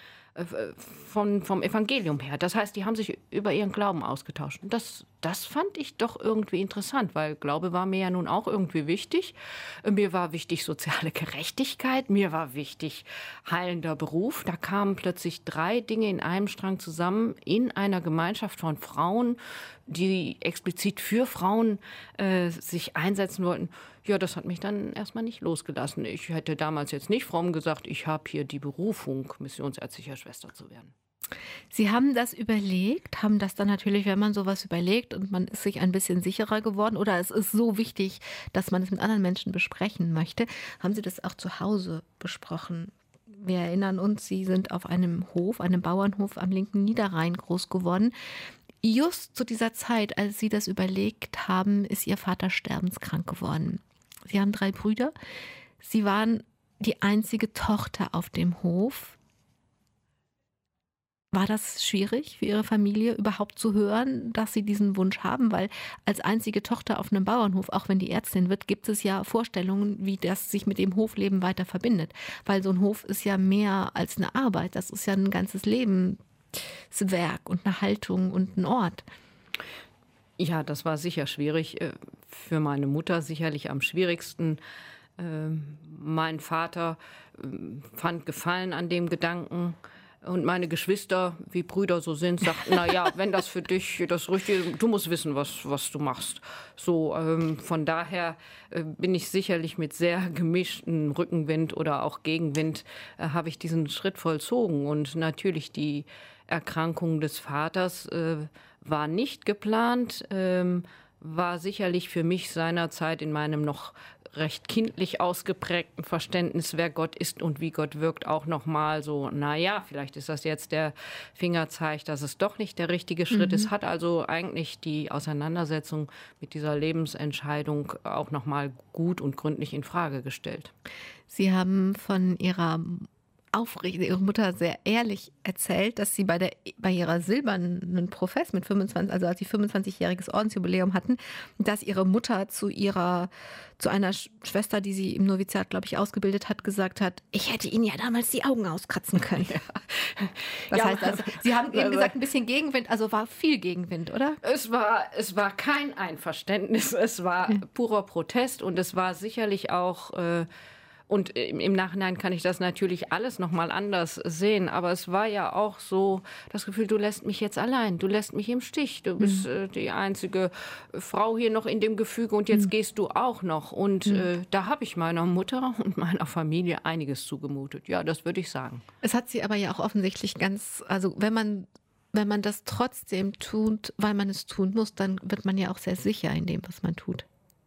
vom Evangelium her. Das heißt, die haben sich über ihren Glauben ausgetauscht. Und das fand ich doch irgendwie interessant, weil Glaube war mir ja nun auch irgendwie wichtig. Mir war wichtig soziale Gerechtigkeit, mir war wichtig heilender Beruf. Da kamen plötzlich 3 Dinge in einem Strang zusammen in einer Gemeinschaft von Frauen, die explizit für Frauen sich einsetzen wollten. Ja, das hat mich dann erstmal nicht losgelassen. Ich hätte damals jetzt nicht fromm gesagt, ich habe hier die Berufung, missionsärztlicher Schwester zu werden. Sie haben das überlegt, haben das dann natürlich, wenn man sowas überlegt und man ist sich ein bisschen sicherer geworden oder es ist so wichtig, dass man es mit anderen Menschen besprechen möchte, haben Sie das auch zu Hause besprochen? Wir erinnern uns, Sie sind auf einem Hof, einem Bauernhof am linken Niederrhein groß geworden. Just zu dieser Zeit, als Sie das überlegt haben, ist Ihr Vater sterbenskrank geworden. Sie haben 3 Brüder. Sie waren die einzige Tochter auf dem Hof. War das schwierig für Ihre Familie, überhaupt zu hören, dass Sie diesen Wunsch haben? Weil als einzige Tochter auf einem Bauernhof, auch wenn die Ärztin wird, gibt es ja Vorstellungen, wie das sich mit dem Hofleben weiter verbindet. Weil so ein Hof ist ja mehr als eine Arbeit. Das ist ja ein ganzes Lebenswerk und eine Haltung und ein Ort. Ja, das war sicher schwierig. Für meine Mutter sicherlich am schwierigsten. Mein Vater fand Gefallen an dem Gedanken. Und meine Geschwister, wie Brüder so sind, sagten, naja, wenn das für dich das Richtige ist, du musst wissen, was du machst. So, von daher bin ich sicherlich mit sehr gemischtem Rückenwind oder auch Gegenwind, habe ich diesen Schritt vollzogen. Und natürlich die Erkrankung des Vaters war nicht geplant, war sicherlich für mich seinerzeit in meinem noch recht kindlich ausgeprägten Verständnis, wer Gott ist und wie Gott wirkt, auch nochmal so, naja, vielleicht ist das jetzt der Fingerzeig, dass es doch nicht der richtige Schritt ist. Hat also eigentlich die Auseinandersetzung mit dieser Lebensentscheidung auch nochmal gut und gründlich in Frage gestellt. Sie haben von Ihrer aufrichtig, ihre Mutter sehr ehrlich erzählt, dass sie bei ihrer silbernen Profess mit 25, also als sie 25-jähriges Ordensjubiläum hatten, dass ihre Mutter zu einer Schwester, die sie im Noviziat, glaube ich, ausgebildet hat, gesagt hat, ich hätte ihnen ja damals die Augen auskratzen können. Ja. Das heißt also, Sie haben eben gesagt, ein bisschen Gegenwind, also war viel Gegenwind, oder? Es war kein Einverständnis, es war purer Protest und es war sicherlich auch... Und im Nachhinein kann ich das natürlich alles nochmal anders sehen. Aber es war ja auch so das Gefühl, du lässt mich jetzt allein, du lässt mich im Stich. Du bist die einzige Frau hier noch in dem Gefüge und jetzt gehst du auch noch. Und da habe ich meiner Mutter und meiner Familie einiges zugemutet. Ja, das würde ich sagen. Es hat sie aber ja auch offensichtlich also wenn man das trotzdem tut, weil man es tun muss, dann wird man ja auch sehr sicher in dem, was man tut.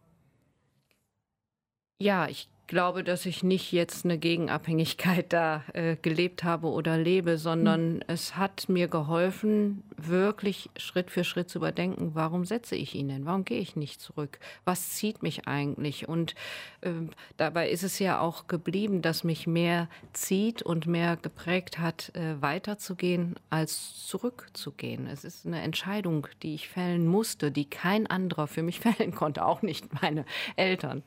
Ja, ich glaube, dass ich nicht jetzt eine Gegenabhängigkeit da gelebt habe oder lebe, sondern es hat mir geholfen, wirklich Schritt für Schritt zu überdenken, warum setze ich ihn denn? Warum gehe ich nicht zurück? Was zieht mich eigentlich? Und dabei ist es ja auch geblieben, dass mich mehr zieht und mehr geprägt hat, weiterzugehen, als zurückzugehen. Es ist eine Entscheidung, die ich fällen musste, die kein anderer für mich fällen konnte, auch nicht meine Eltern.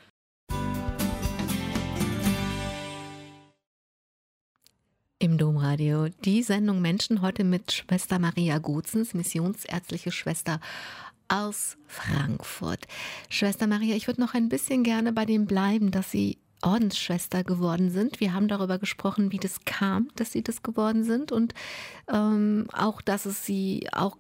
Im Domradio die Sendung Menschen heute mit Schwester Maria Gootzens, missionsärztliche Schwester aus Frankfurt. Schwester Maria, ich würde noch ein bisschen gerne bei dem bleiben, dass Sie Ordensschwester geworden sind. Wir haben darüber gesprochen, wie das kam, dass Sie das geworden sind und auch, dass es Sie auch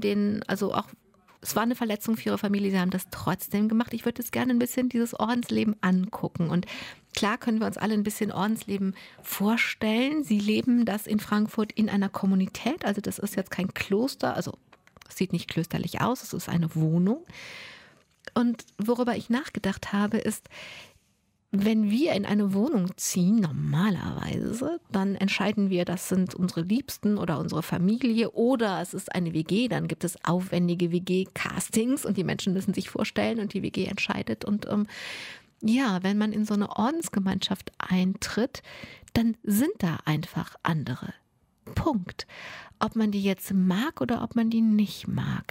es war eine Verletzung für Ihre Familie, Sie haben das trotzdem gemacht. Ich würde jetzt gerne ein bisschen dieses Ordensleben angucken. Und klar können wir uns alle ein bisschen Ordensleben vorstellen. Sie leben das in Frankfurt in einer Kommunität. Also das ist jetzt kein Kloster, also es sieht nicht klösterlich aus, es ist eine Wohnung. Und worüber ich nachgedacht habe, ist, wenn wir in eine Wohnung ziehen, normalerweise, dann entscheiden wir, das sind unsere Liebsten oder unsere Familie oder es ist eine WG, dann gibt es aufwendige WG-Castings und die Menschen müssen sich vorstellen und die WG entscheidet. Und wenn man in so eine Ordensgemeinschaft eintritt, dann sind da einfach andere. Punkt. Ob man die jetzt mag oder ob man die nicht mag.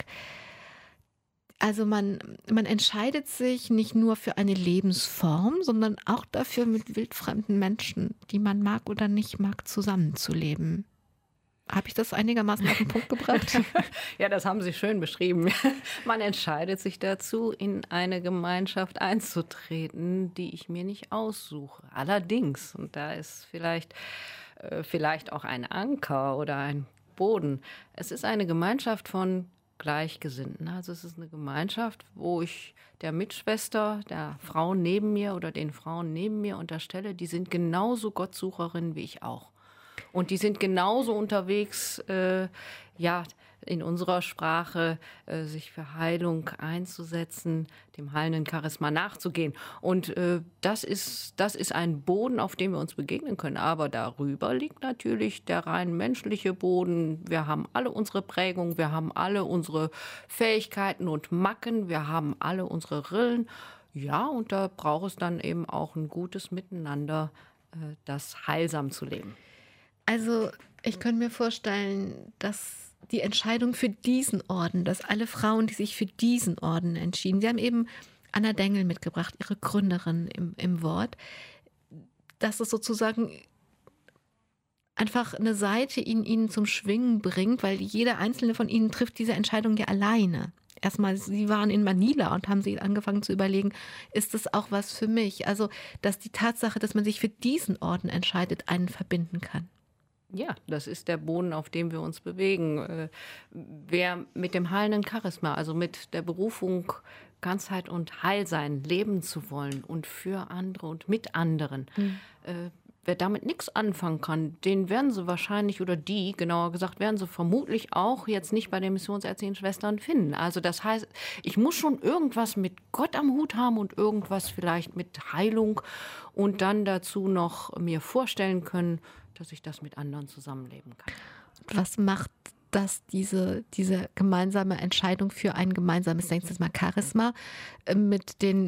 Also man entscheidet sich nicht nur für eine Lebensform, sondern auch dafür, mit wildfremden Menschen, die man mag oder nicht mag, zusammenzuleben. Habe ich das einigermaßen auf den Punkt gebracht? Ja, das haben Sie schön beschrieben. Man entscheidet sich dazu, in eine Gemeinschaft einzutreten, die ich mir nicht aussuche. Allerdings, und da ist vielleicht auch ein Anker oder ein Boden. Es ist eine Gemeinschaft von Gleichgesinnten. Also es ist eine Gemeinschaft, wo ich der Mitschwester, der Frau neben mir oder den Frauen neben mir unterstelle, die sind genauso Gottsucherinnen wie ich auch. Und die sind genauso unterwegs, in unserer Sprache sich für Heilung einzusetzen, dem heilenden Charisma nachzugehen. Und das ist ein Boden, auf dem wir uns begegnen können. Aber darüber liegt natürlich der rein menschliche Boden. Wir haben alle unsere Prägung, wir haben alle unsere Fähigkeiten und Macken, wir haben alle unsere Rillen. Ja, und da braucht es dann eben auch ein gutes Miteinander, das heilsam zu leben. Also ich könnte mir vorstellen, dass die Entscheidung für diesen Orden, dass alle Frauen, die sich für diesen Orden entschieden, Sie haben eben Anna Dengel mitgebracht, Ihre Gründerin im Wort, dass es sozusagen einfach eine Seite in Ihnen zum Schwingen bringt, weil jeder einzelne von Ihnen trifft diese Entscheidung ja alleine. Erstmal, Sie waren in Manila und haben Sie angefangen zu überlegen, ist das auch was für mich? Also, dass die Tatsache, dass man sich für diesen Orden entscheidet, einen verbinden kann. Ja, das ist der Boden, auf dem wir uns bewegen. Wer mit dem heilenden Charisma, also mit der Berufung, Ganzheit und Heilsein leben zu wollen und für andere und mit anderen, wer damit nichts anfangen kann, den werden sie wahrscheinlich, oder die, genauer gesagt, werden sie vermutlich auch jetzt nicht bei den missionsärztlichen Schwestern finden. Also das heißt, ich muss schon irgendwas mit Gott am Hut haben und irgendwas vielleicht mit Heilung und dann dazu noch mir vorstellen können, dass ich das mit anderen zusammenleben kann. Was macht das, diese gemeinsame Entscheidung für ein gemeinsames, denkst du mal, Charisma mit den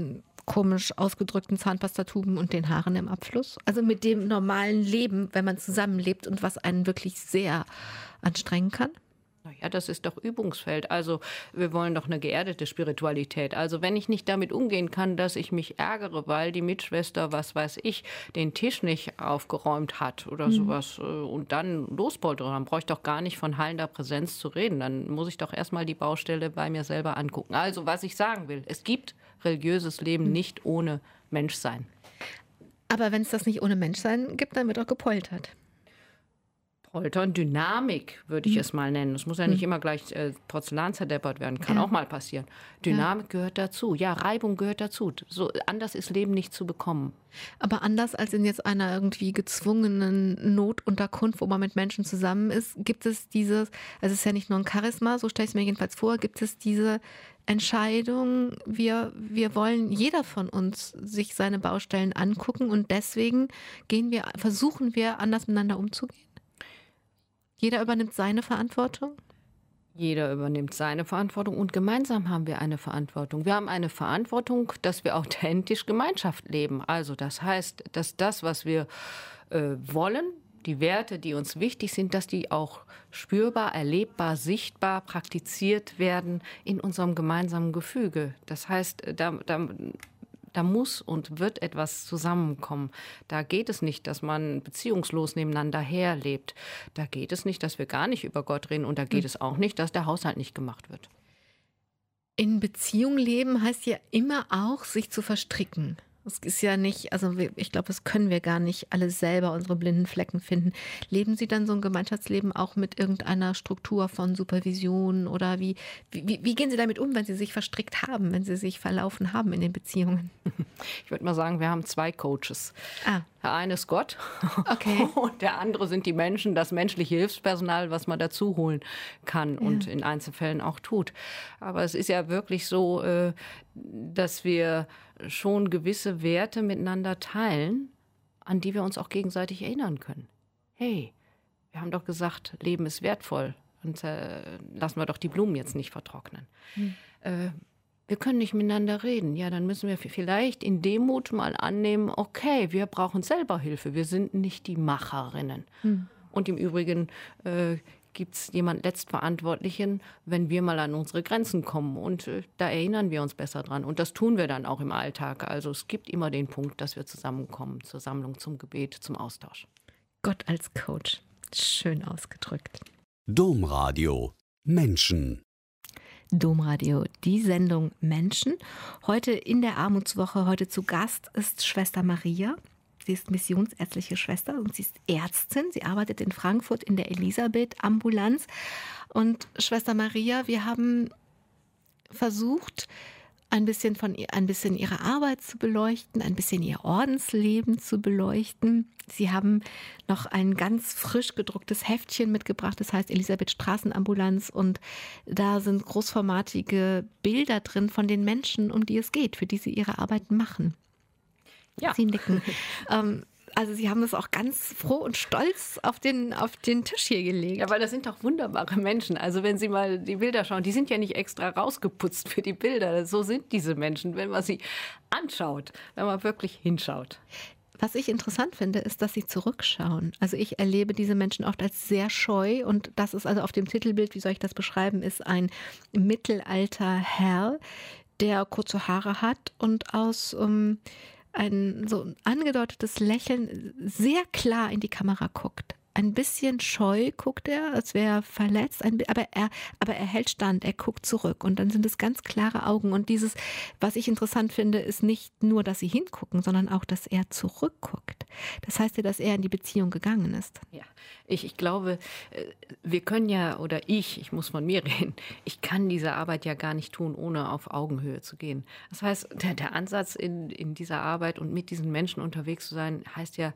komisch ausgedrückten Zahnpastatuben und den Haaren im Abfluss. Also mit dem normalen Leben, wenn man zusammenlebt und was einen wirklich sehr anstrengen kann. Ja, das ist doch Übungsfeld. Also wir wollen doch eine geerdete Spiritualität. Also wenn ich nicht damit umgehen kann, dass ich mich ärgere, weil die Mitschwester, was weiß ich, den Tisch nicht aufgeräumt hat oder sowas und dann lospoltere, dann brauche ich doch gar nicht von heilender Präsenz zu reden. Dann muss ich doch erstmal die Baustelle bei mir selber angucken. Also was ich sagen will, es gibt religiöses Leben nicht ohne Menschsein. Aber wenn es das nicht ohne Menschsein gibt, dann wird auch gepoltert. Poltern, Dynamik würde ich es mal nennen. Es muss ja nicht immer gleich Porzellan zerdeppert werden, kann auch mal passieren. Dynamik gehört dazu. Ja, Reibung gehört dazu. So anders ist Leben nicht zu bekommen. Aber anders als in jetzt einer irgendwie gezwungenen Notunterkunft, wo man mit Menschen zusammen ist, gibt es dieses, also es ist ja nicht nur ein Charisma, so stelle ich es mir jedenfalls vor, gibt es diese Entscheidung, wir wollen, jeder von uns sich seine Baustellen angucken und deswegen versuchen wir anders miteinander umzugehen? Jeder übernimmt seine Verantwortung? Jeder übernimmt seine Verantwortung und gemeinsam haben wir eine Verantwortung. Wir haben eine Verantwortung, dass wir authentisch Gemeinschaft leben. Also das heißt, dass das, was wir wollen, die Werte, die uns wichtig sind, dass die auch spürbar, erlebbar, sichtbar praktiziert werden in unserem gemeinsamen Gefüge. Das heißt, da muss und wird etwas zusammenkommen. Da geht es nicht, dass man beziehungslos nebeneinander herlebt. Da geht es nicht, dass wir gar nicht über Gott reden. Und da geht es auch nicht, dass der Haushalt nicht gemacht wird. In Beziehung leben heißt ja immer auch, sich zu verstricken. Das ist ja nicht, also ich glaube, das können wir gar nicht alle selber, unsere blinden Flecken finden. Leben Sie dann so ein Gemeinschaftsleben auch mit irgendeiner Struktur von Supervision oder wie gehen Sie damit um, wenn Sie sich verstrickt haben, wenn Sie sich verlaufen haben in den Beziehungen? Ich würde mal sagen, wir haben 2 Coaches. Der eine ist Gott Okay. und der andere sind die Menschen, das menschliche Hilfspersonal, was man dazu holen kann und in Einzelfällen auch tut. Aber es ist ja wirklich so, dass wir schon gewisse Werte miteinander teilen, an die wir uns auch gegenseitig erinnern können. Hey, wir haben doch gesagt, Leben ist wertvoll und lassen wir doch die Blumen jetzt nicht vertrocknen. Wir können nicht miteinander reden. Ja, dann müssen wir vielleicht in Demut mal annehmen, okay, wir brauchen selber Hilfe. Wir sind nicht die Macherinnen. Und im Übrigen gibt es jemand Letztverantwortlichen, wenn wir mal an unsere Grenzen kommen. Und da erinnern wir uns besser dran. Und das tun wir dann auch im Alltag. Also es gibt immer den Punkt, dass wir zusammenkommen zur Sammlung, zum Gebet, zum Austausch. Gott als Coach. Schön ausgedrückt. Domradio Menschen. Domradio, die Sendung Menschen. Heute in der Armutswoche, heute zu Gast ist Schwester Maria. Sie ist missionsärztliche Schwester und sie ist Ärztin. Sie arbeitet in Frankfurt in der Elisabeth-Ambulanz. Und Schwester Maria, wir haben versucht, ein bisschen ihre Arbeit zu beleuchten, ein bisschen ihr Ordensleben zu beleuchten. Sie haben noch ein ganz frisch gedrucktes Heftchen mitgebracht, das heißt Elisabeth Straßenambulanz. Und da sind großformatige Bilder drin von den Menschen, um die es geht, für die sie ihre Arbeit machen. Ja. Sie nicken. Also Sie haben das auch ganz froh und stolz auf den Tisch hier gelegt. Ja, weil das sind doch wunderbare Menschen. Also wenn Sie mal die Bilder schauen, die sind ja nicht extra rausgeputzt für die Bilder. So sind diese Menschen, wenn man sie anschaut, wenn man wirklich hinschaut. Was ich interessant finde, ist, dass sie zurückschauen. Also ich erlebe diese Menschen oft als sehr scheu und das ist also auf dem Titelbild, wie soll ich das beschreiben, ist ein Mittelalter-Herr, der kurze Haare hat und aus ein so angedeutetes Lächeln sehr klar in die Kamera guckt. Ein bisschen scheu guckt er, als wäre er verletzt, aber er hält stand, er guckt zurück und dann sind es ganz klare Augen. Und dieses, was ich interessant finde, ist nicht nur, dass sie hingucken, sondern auch, dass er zurückguckt. Das heißt ja, dass er in die Beziehung gegangen ist. Ja, ich glaube, wir können ja, oder ich muss von mir reden, ich kann diese Arbeit ja gar nicht tun, ohne auf Augenhöhe zu gehen. Das heißt, der Ansatz in dieser Arbeit und mit diesen Menschen unterwegs zu sein, heißt ja,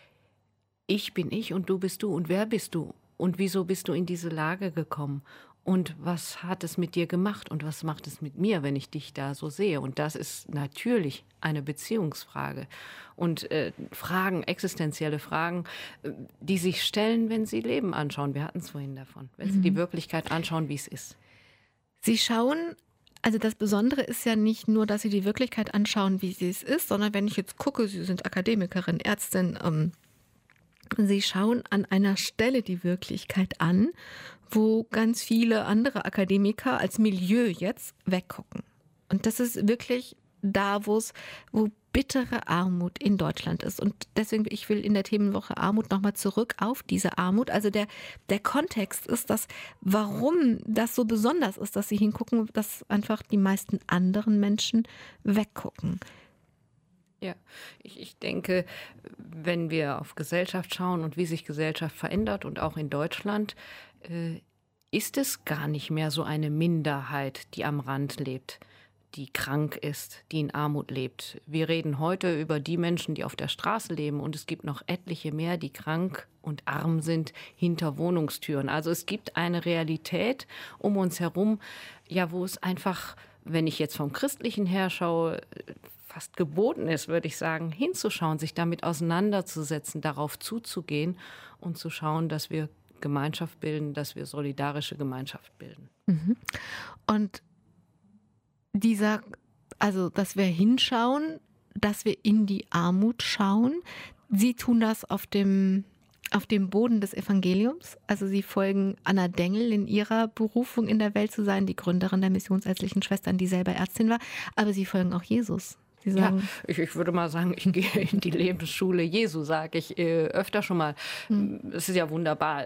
ich bin ich und du bist du. Und wer bist du? Und wieso bist du in diese Lage gekommen? Und was hat es mit dir gemacht? Und was macht es mit mir, wenn ich dich da so sehe? Und das ist natürlich eine Beziehungsfrage. Und Fragen, existenzielle Fragen, die sich stellen, wenn sie Leben anschauen. Wir hatten es vorhin davon. Wenn sie die Wirklichkeit anschauen, wie es ist. Sie schauen Also das Besondere ist ja nicht nur, dass Sie die Wirklichkeit anschauen, wie sie es ist, sondern wenn ich jetzt gucke, Sie sind Akademikerin, Ärztin, Sie schauen an einer Stelle die Wirklichkeit an, wo ganz viele andere Akademiker als Milieu jetzt weggucken. Und das ist wirklich da, wo bittere Armut in Deutschland ist. Und deswegen, ich will in der Themenwoche Armut nochmal zurück auf diese Armut. Also der Kontext ist das, warum das so besonders ist, dass Sie hingucken, dass einfach die meisten anderen Menschen weggucken. Ja, ich denke, wenn wir auf Gesellschaft schauen und wie sich Gesellschaft verändert und auch in Deutschland, ist es gar nicht mehr so eine Minderheit, die am Rand lebt, die krank ist, die in Armut lebt. Wir reden heute über die Menschen, die auf der Straße leben, und es gibt noch etliche mehr, die krank und arm sind hinter Wohnungstüren. Also es gibt eine Realität um uns herum, ja, wo es einfach, wenn ich jetzt vom Christlichen her schaue, fast geboten ist, würde ich sagen, hinzuschauen, sich damit auseinanderzusetzen, darauf zuzugehen und zu schauen, dass wir Gemeinschaft bilden, dass wir solidarische Gemeinschaft bilden. Und dass wir hinschauen, dass wir in die Armut schauen, Sie tun das auf dem Boden des Evangeliums. Also Sie folgen Anna Dengel in ihrer Berufung in der Welt zu sein, die Gründerin der Missionsärztlichen Schwestern, die selber Ärztin war, aber Sie folgen auch Jesus. Sie sagen, ja, ich würde mal sagen, ich gehe in die Lebensschule Jesu, sage ich öfter schon mal. Es ist ja wunderbar.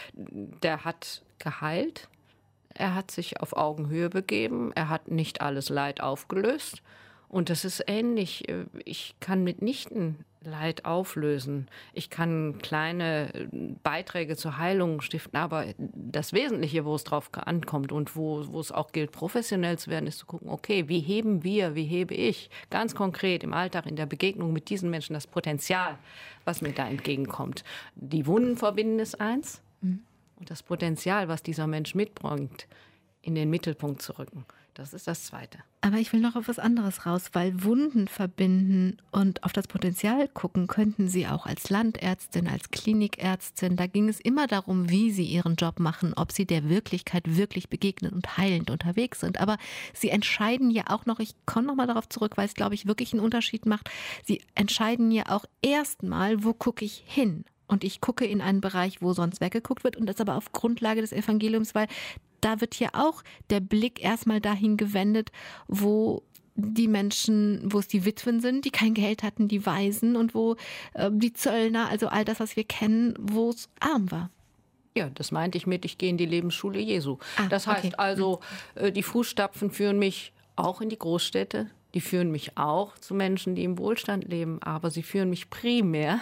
Der hat geheilt, er hat sich auf Augenhöhe begeben, er hat nicht alles Leid aufgelöst. Und das ist ähnlich. Ich kann mitnichten Leid auflösen. Ich kann kleine Beiträge zur Heilung stiften, aber das Wesentliche, wo es drauf ankommt und wo es auch gilt, professionell zu werden, ist zu gucken, okay, wie hebe ich ganz konkret im Alltag, in der Begegnung mit diesen Menschen das Potenzial, was mir da entgegenkommt. Die Wunden verbinden ist eins und das Potenzial, was dieser Mensch mitbringt, in den Mittelpunkt zu rücken. Das ist das Zweite. Aber ich will noch auf was anderes raus, weil Wunden verbinden und auf das Potenzial gucken könnten Sie auch als Landärztin, als Klinikärztin. Da ging es immer darum, wie Sie Ihren Job machen, ob Sie der Wirklichkeit wirklich begegnen und heilend unterwegs sind. Aber Sie entscheiden ja auch noch, ich komme noch mal darauf zurück, weil es, glaube ich, wirklich einen Unterschied macht. Sie entscheiden ja auch erstmal, wo gucke ich hin? Und ich gucke in einen Bereich, wo sonst weggeguckt wird, und das aber auf Grundlage des Evangeliums, weil da wird ja auch der Blick erstmal dahin gewendet, wo die Menschen, wo es die Witwen sind, die kein Geld hatten, die Waisen, und wo die Zöllner, also all das, was wir kennen, wo es arm war. Ja, das meinte ich mit, ich gehe in die Lebensschule Jesu. Das heißt okay. also, die Fußstapfen führen mich auch in die Großstädte, die führen mich auch zu Menschen, die im Wohlstand leben, aber sie führen mich primär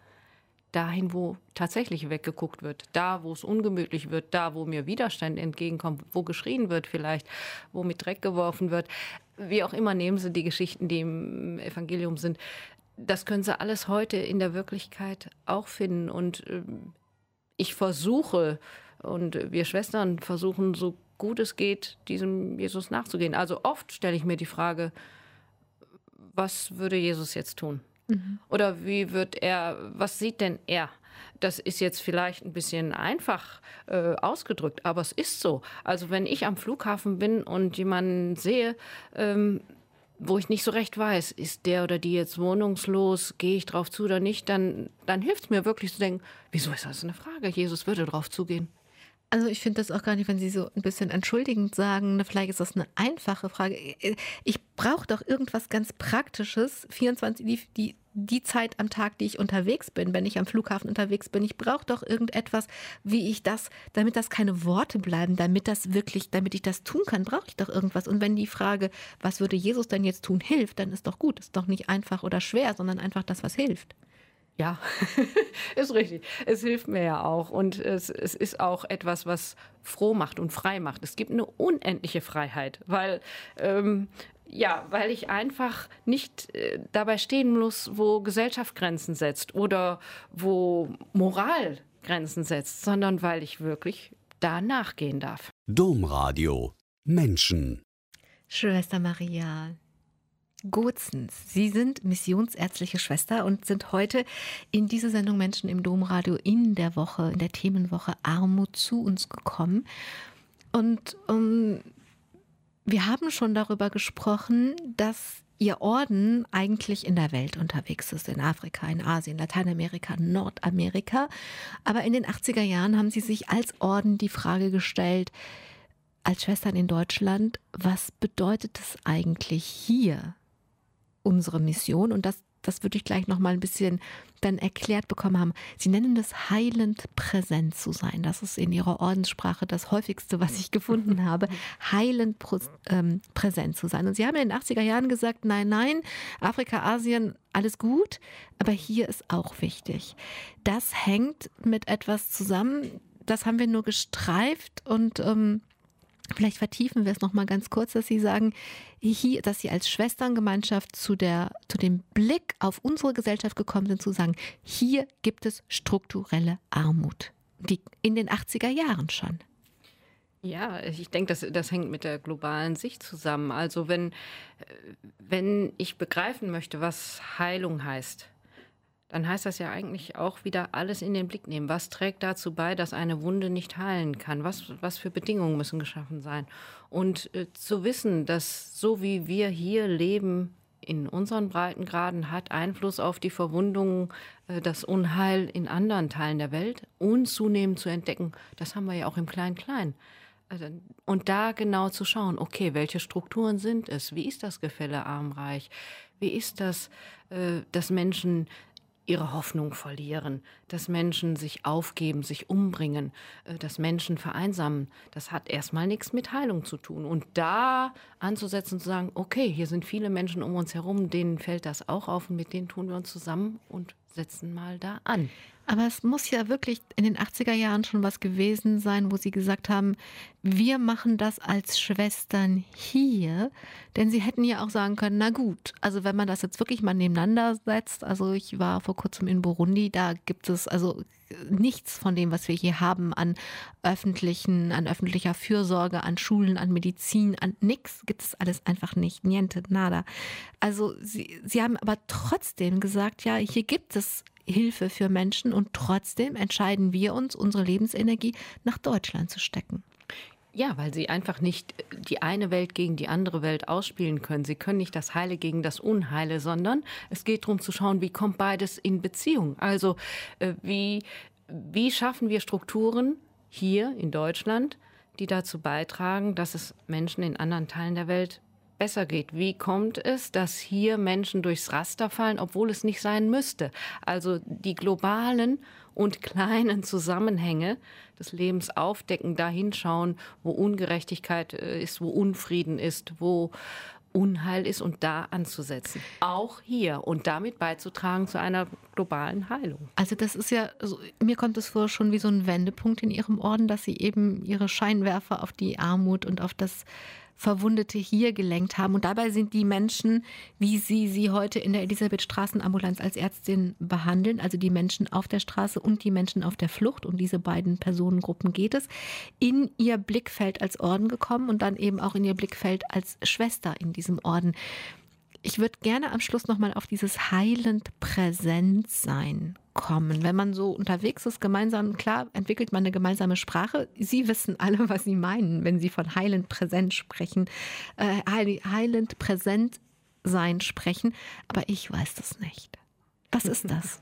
dahin, wo tatsächlich weggeguckt wird, da, wo es ungemütlich wird, da, wo mir Widerstand entgegenkommt, wo geschrien wird vielleicht, wo mit Dreck geworfen wird. Wie auch immer, nehmen Sie die Geschichten, die im Evangelium sind. Das können Sie alles heute in der Wirklichkeit auch finden. Und ich versuche, und wir Schwestern versuchen, so gut es geht, diesem Jesus nachzugehen. Also oft stelle ich mir die Frage, was würde Jesus jetzt tun? Oder was sieht denn er? Das ist jetzt vielleicht ein bisschen einfach ausgedrückt, aber es ist so. Also wenn ich am Flughafen bin und jemanden sehe, wo ich nicht so recht weiß, ist der oder die jetzt wohnungslos, gehe ich drauf zu oder nicht, dann hilft es mir wirklich zu denken, wieso ist das eine Frage? Jesus würde drauf zugehen. Also ich finde das auch gar nicht, wenn Sie so ein bisschen entschuldigend sagen, vielleicht ist das eine einfache Frage. Ich brauche doch irgendwas ganz Praktisches, 24, die Zeit am Tag, die ich unterwegs bin, wenn ich am Flughafen unterwegs bin. Ich brauche doch irgendetwas, wie ich das, damit das keine Worte bleiben, damit ich das tun kann, brauche ich doch irgendwas. Und wenn die Frage, was würde Jesus denn jetzt tun, hilft, dann ist doch gut. Ist doch nicht einfach oder schwer, sondern einfach das, was hilft. Ja, ist richtig. Es hilft mir ja auch. Und es ist auch etwas, was froh macht und frei macht. Es gibt eine unendliche Freiheit, weil ich einfach nicht dabei stehen muss, wo Gesellschaft Grenzen setzt oder wo Moral Grenzen setzt, sondern weil ich wirklich da nachgehen darf. Domradio Menschen. Schwester Maria Gozens. Sie sind missionsärztliche Schwester und sind heute in diese Sendung Menschen im Domradio in der Themenwoche Armut zu uns gekommen. Und Wir haben schon darüber gesprochen, dass Ihr Orden eigentlich in der Welt unterwegs ist, in Afrika, in Asien, Lateinamerika, Nordamerika. Aber in den 80er Jahren haben Sie sich als Orden die Frage gestellt, als Schwestern in Deutschland, was bedeutet es eigentlich hier, unsere Mission? Und das würde ich gleich noch mal ein bisschen dann erklärt bekommen haben. Sie nennen das heilend präsent zu sein. Das ist in Ihrer Ordenssprache das häufigste, was ich gefunden habe. Heilend präsent zu sein. Und Sie haben in den 80er Jahren gesagt, nein, Afrika, Asien, alles gut, aber hier ist auch wichtig. Das hängt mit etwas zusammen, das haben wir nur gestreift und vielleicht vertiefen wir es noch mal ganz kurz, dass Sie sagen, hier, dass Sie als Schwesterngemeinschaft zu dem Blick auf unsere Gesellschaft gekommen sind, zu sagen, hier gibt es strukturelle Armut. Die in den 80er Jahren schon. Ja, ich denke, das hängt mit der globalen Sicht zusammen. Also wenn ich begreifen möchte, was Heilung heißt, dann heißt das ja eigentlich auch wieder alles in den Blick nehmen. Was trägt dazu bei, dass eine Wunde nicht heilen kann? Was für Bedingungen müssen geschaffen sein? Und zu wissen, dass so wie wir hier leben, in unseren Breitengraden, hat Einfluss auf die Verwundungen, das Unheil in anderen Teilen der Welt und zunehmend zu entdecken, das haben wir ja auch im Klein-Klein. Und da genau zu schauen, okay, welche Strukturen sind es? Wie ist das Gefälle arm-reich? Wie ist das, dass Menschen ihre Hoffnung verlieren, dass Menschen sich aufgeben, sich umbringen, dass Menschen vereinsamen. Das hat erstmal nichts mit Heilung zu tun. Und da anzusetzen und zu sagen, okay, hier sind viele Menschen um uns herum, denen fällt das auch auf und mit denen tun wir uns zusammen und setzen mal da an. Aber es muss ja wirklich in den 80er Jahren schon was gewesen sein, wo Sie gesagt haben, wir machen das als Schwestern hier. Denn Sie hätten ja auch sagen können, na gut, also wenn man das jetzt wirklich mal nebeneinander setzt, also ich war vor kurzem in Burundi, da gibt es also nichts von dem, was wir hier haben an öffentlicher Fürsorge, an Schulen, an Medizin, an nichts gibt es alles einfach nicht, niente, nada. Also Sie haben aber trotzdem gesagt, ja, hier gibt es Hilfe für Menschen und trotzdem entscheiden wir uns, unsere Lebensenergie nach Deutschland zu stecken. Ja, weil sie einfach nicht die eine Welt gegen die andere Welt ausspielen können. Sie können nicht das Heile gegen das Unheile, sondern es geht darum zu schauen, wie kommt beides in Beziehung. Also wie schaffen wir Strukturen hier in Deutschland, die dazu beitragen, dass es Menschen in anderen Teilen der Welt besser geht. Wie kommt es, dass hier Menschen durchs Raster fallen, obwohl es nicht sein müsste? Also die globalen und kleinen Zusammenhänge des Lebens aufdecken, da hinschauen, wo Ungerechtigkeit ist, wo Unfrieden ist, wo Unheil ist und da anzusetzen. Auch hier und damit beizutragen zu einer globalen Heilung. Also das ist ja, mir kommt es vor, schon wie so ein Wendepunkt in Ihrem Orden, dass Sie eben Ihre Scheinwerfer auf die Armut und auf das Verwundete hier gelenkt haben. Und dabei sind die Menschen, wie Sie heute in der Elisabeth-Straßen-Ambulanz als Ärztin behandeln, also die Menschen auf der Straße und die Menschen auf der Flucht, um diese beiden Personengruppen geht es, in Ihr Blickfeld als Orden gekommen und dann eben auch in Ihr Blickfeld als Schwester in diesem Orden. Ich würde gerne am Schluss nochmal auf dieses heilend Präsentsein kommen. Wenn man so unterwegs ist, gemeinsam, klar, entwickelt man eine gemeinsame Sprache. Sie wissen alle, was Sie meinen, wenn Sie von heilend präsent sprechen, heilend präsent sein sprechen. Aber ich weiß das nicht. Was ist das?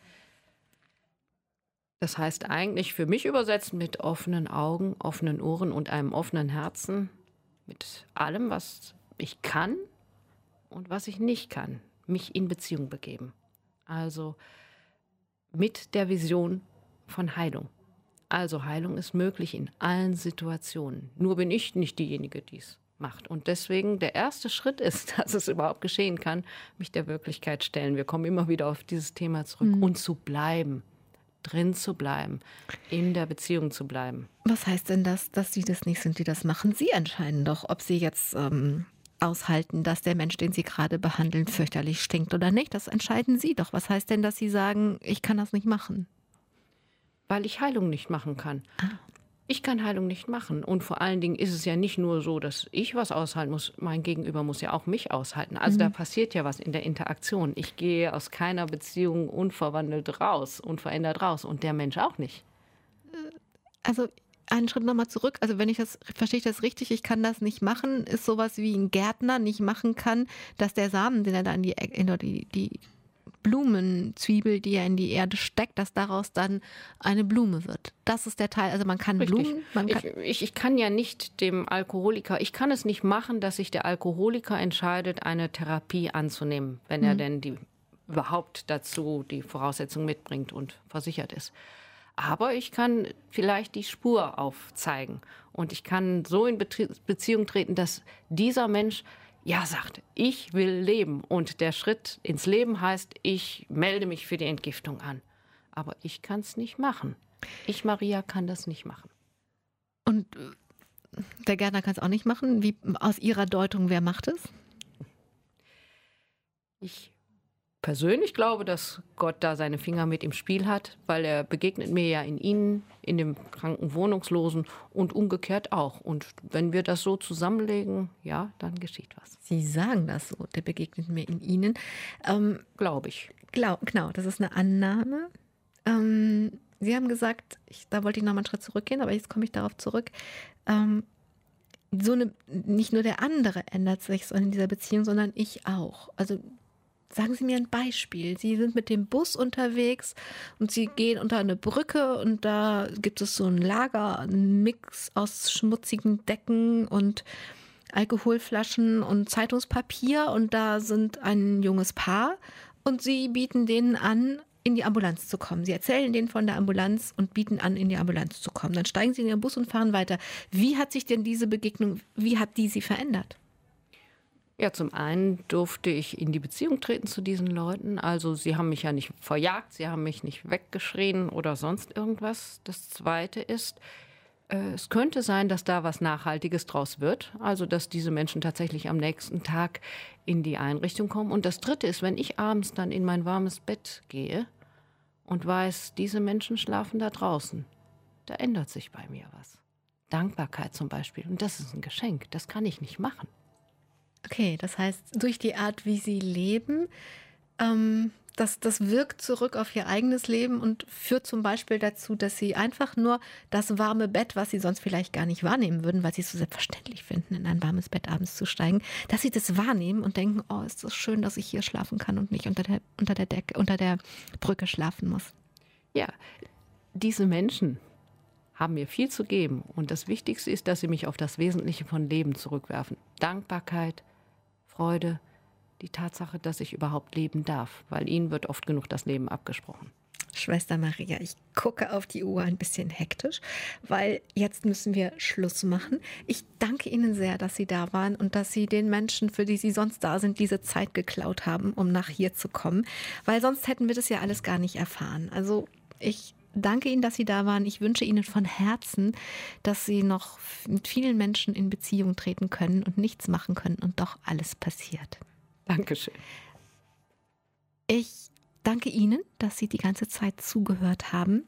Das heißt eigentlich für mich übersetzt mit offenen Augen, offenen Ohren und einem offenen Herzen, mit allem, was ich kann und was ich nicht kann, mich in Beziehung begeben. Also mit der Vision von Heilung. Also Heilung ist möglich in allen Situationen. Nur bin ich nicht diejenige, die es macht. Und deswegen der erste Schritt ist, dass es überhaupt geschehen kann, mich der Wirklichkeit stellen. Wir kommen immer wieder auf dieses Thema zurück. Und zu bleiben, drin zu bleiben, in der Beziehung zu bleiben. Was heißt denn das, dass Sie das nicht sind, die das machen? Sie entscheiden doch, ob Sie jetzt aushalten, dass der Mensch, den Sie gerade behandeln, fürchterlich stinkt oder nicht. Das entscheiden Sie doch. Was heißt denn, dass Sie sagen, ich kann das nicht machen? Weil ich Heilung nicht machen kann. Ich kann Heilung nicht machen. Und vor allen Dingen ist es ja nicht nur so, dass ich was aushalten muss. Mein Gegenüber muss ja auch mich aushalten. Also da passiert ja was in der Interaktion. Ich gehe aus keiner Beziehung unverwandelt raus, unverändert raus. Und der Mensch auch nicht. Also einen Schritt nochmal zurück. Also verstehe ich das richtig, ich kann das nicht machen, ist sowas wie ein Gärtner nicht machen kann, dass der Samen, den er da in die Blumenzwiebel, die er in die Erde steckt, dass daraus dann eine Blume wird. Das ist der Teil, also man kann Richtig. Blumen... Ich kann ja nicht dem Alkoholiker, ich kann es nicht machen, dass sich der Alkoholiker entscheidet, eine Therapie anzunehmen, wenn er denn überhaupt dazu die Voraussetzung mitbringt und versichert ist. Aber ich kann vielleicht die Spur aufzeigen und ich kann so in Beziehung treten, dass dieser Mensch sagt, ich will leben. Und der Schritt ins Leben heißt, ich melde mich für die Entgiftung an. Aber ich kann es nicht machen. Ich, Maria, kann das nicht machen. Und der Gärtner kann es auch nicht machen? Wie aus Ihrer Deutung, wer macht es? Ich persönlich glaube, dass Gott da seine Finger mit im Spiel hat, weil er begegnet mir ja in Ihnen, in dem kranken Wohnungslosen und umgekehrt auch. Und wenn wir das so zusammenlegen, dann geschieht was. Sie sagen das so, der begegnet mir in Ihnen. Glaube ich. Genau, das ist eine Annahme. Sie haben gesagt, da wollte ich noch mal einen Schritt zurückgehen, aber jetzt komme ich darauf zurück. Nicht nur der andere ändert sich so in dieser Beziehung, sondern ich auch. Also sagen Sie mir ein Beispiel. Sie sind mit dem Bus unterwegs und Sie gehen unter eine Brücke und da gibt es so ein Lager, einen Mix aus schmutzigen Decken und Alkoholflaschen und Zeitungspapier und da sind ein junges Paar und Sie bieten denen an, in die Ambulanz zu kommen. Sie erzählen denen von der Ambulanz und bieten an, in die Ambulanz zu kommen. Dann steigen Sie in den Bus und fahren weiter. Wie hat sich denn diese Begegnung, wie hat die Sie verändert? Ja, zum einen durfte ich in die Beziehung treten zu diesen Leuten. Also sie haben mich ja nicht verjagt, sie haben mich nicht weggeschrien oder sonst irgendwas. Das Zweite ist, es könnte sein, dass da was Nachhaltiges draus wird. Also dass diese Menschen tatsächlich am nächsten Tag in die Einrichtung kommen. Und das Dritte ist, wenn ich abends dann in mein warmes Bett gehe und weiß, diese Menschen schlafen da draußen, da ändert sich bei mir was. Dankbarkeit zum Beispiel. Und das ist ein Geschenk, das kann ich nicht machen. Okay, das heißt, durch die Art, wie Sie leben, das wirkt zurück auf Ihr eigenes Leben und führt zum Beispiel dazu, dass Sie einfach nur das warme Bett, was Sie sonst vielleicht gar nicht wahrnehmen würden, weil Sie es so selbstverständlich finden, in ein warmes Bett abends zu steigen, dass Sie das wahrnehmen und denken, oh, ist das schön, dass ich hier schlafen kann und nicht unter der Brücke schlafen muss. Ja, diese Menschen haben mir viel zu geben. Und das Wichtigste ist, dass sie mich auf das Wesentliche von Leben zurückwerfen. Dankbarkeit, Freude, die Tatsache, dass ich überhaupt leben darf, weil ihnen wird oft genug das Leben abgesprochen. Schwester Maria, ich gucke auf die Uhr ein bisschen hektisch, weil jetzt müssen wir Schluss machen. Ich danke Ihnen sehr, dass Sie da waren und dass Sie den Menschen, für die Sie sonst da sind, diese Zeit geklaut haben, um nach hier zu kommen, weil sonst hätten wir das ja alles gar nicht erfahren. Also ich danke Ihnen, dass Sie da waren. Ich wünsche Ihnen von Herzen, dass Sie noch mit vielen Menschen in Beziehung treten können und nichts machen können und doch alles passiert. Dankeschön. Ich danke Ihnen, dass Sie die ganze Zeit zugehört haben.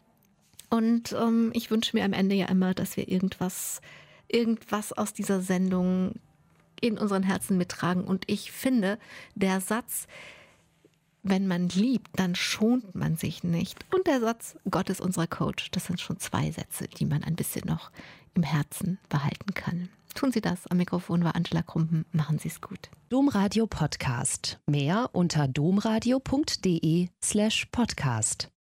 Und ich wünsche mir am Ende ja immer, dass wir irgendwas aus dieser Sendung in unseren Herzen mittragen. Und ich finde, der Satz, wenn man liebt, dann schont man sich nicht. Und der Satz, Gott ist unser Coach, das sind schon 2 Sätze, die man ein bisschen noch im Herzen behalten kann. Tun Sie das. Am Mikrofon war Angela Krumpen. Machen Sie es gut. Domradio Podcast. Mehr unter domradio.de/podcast.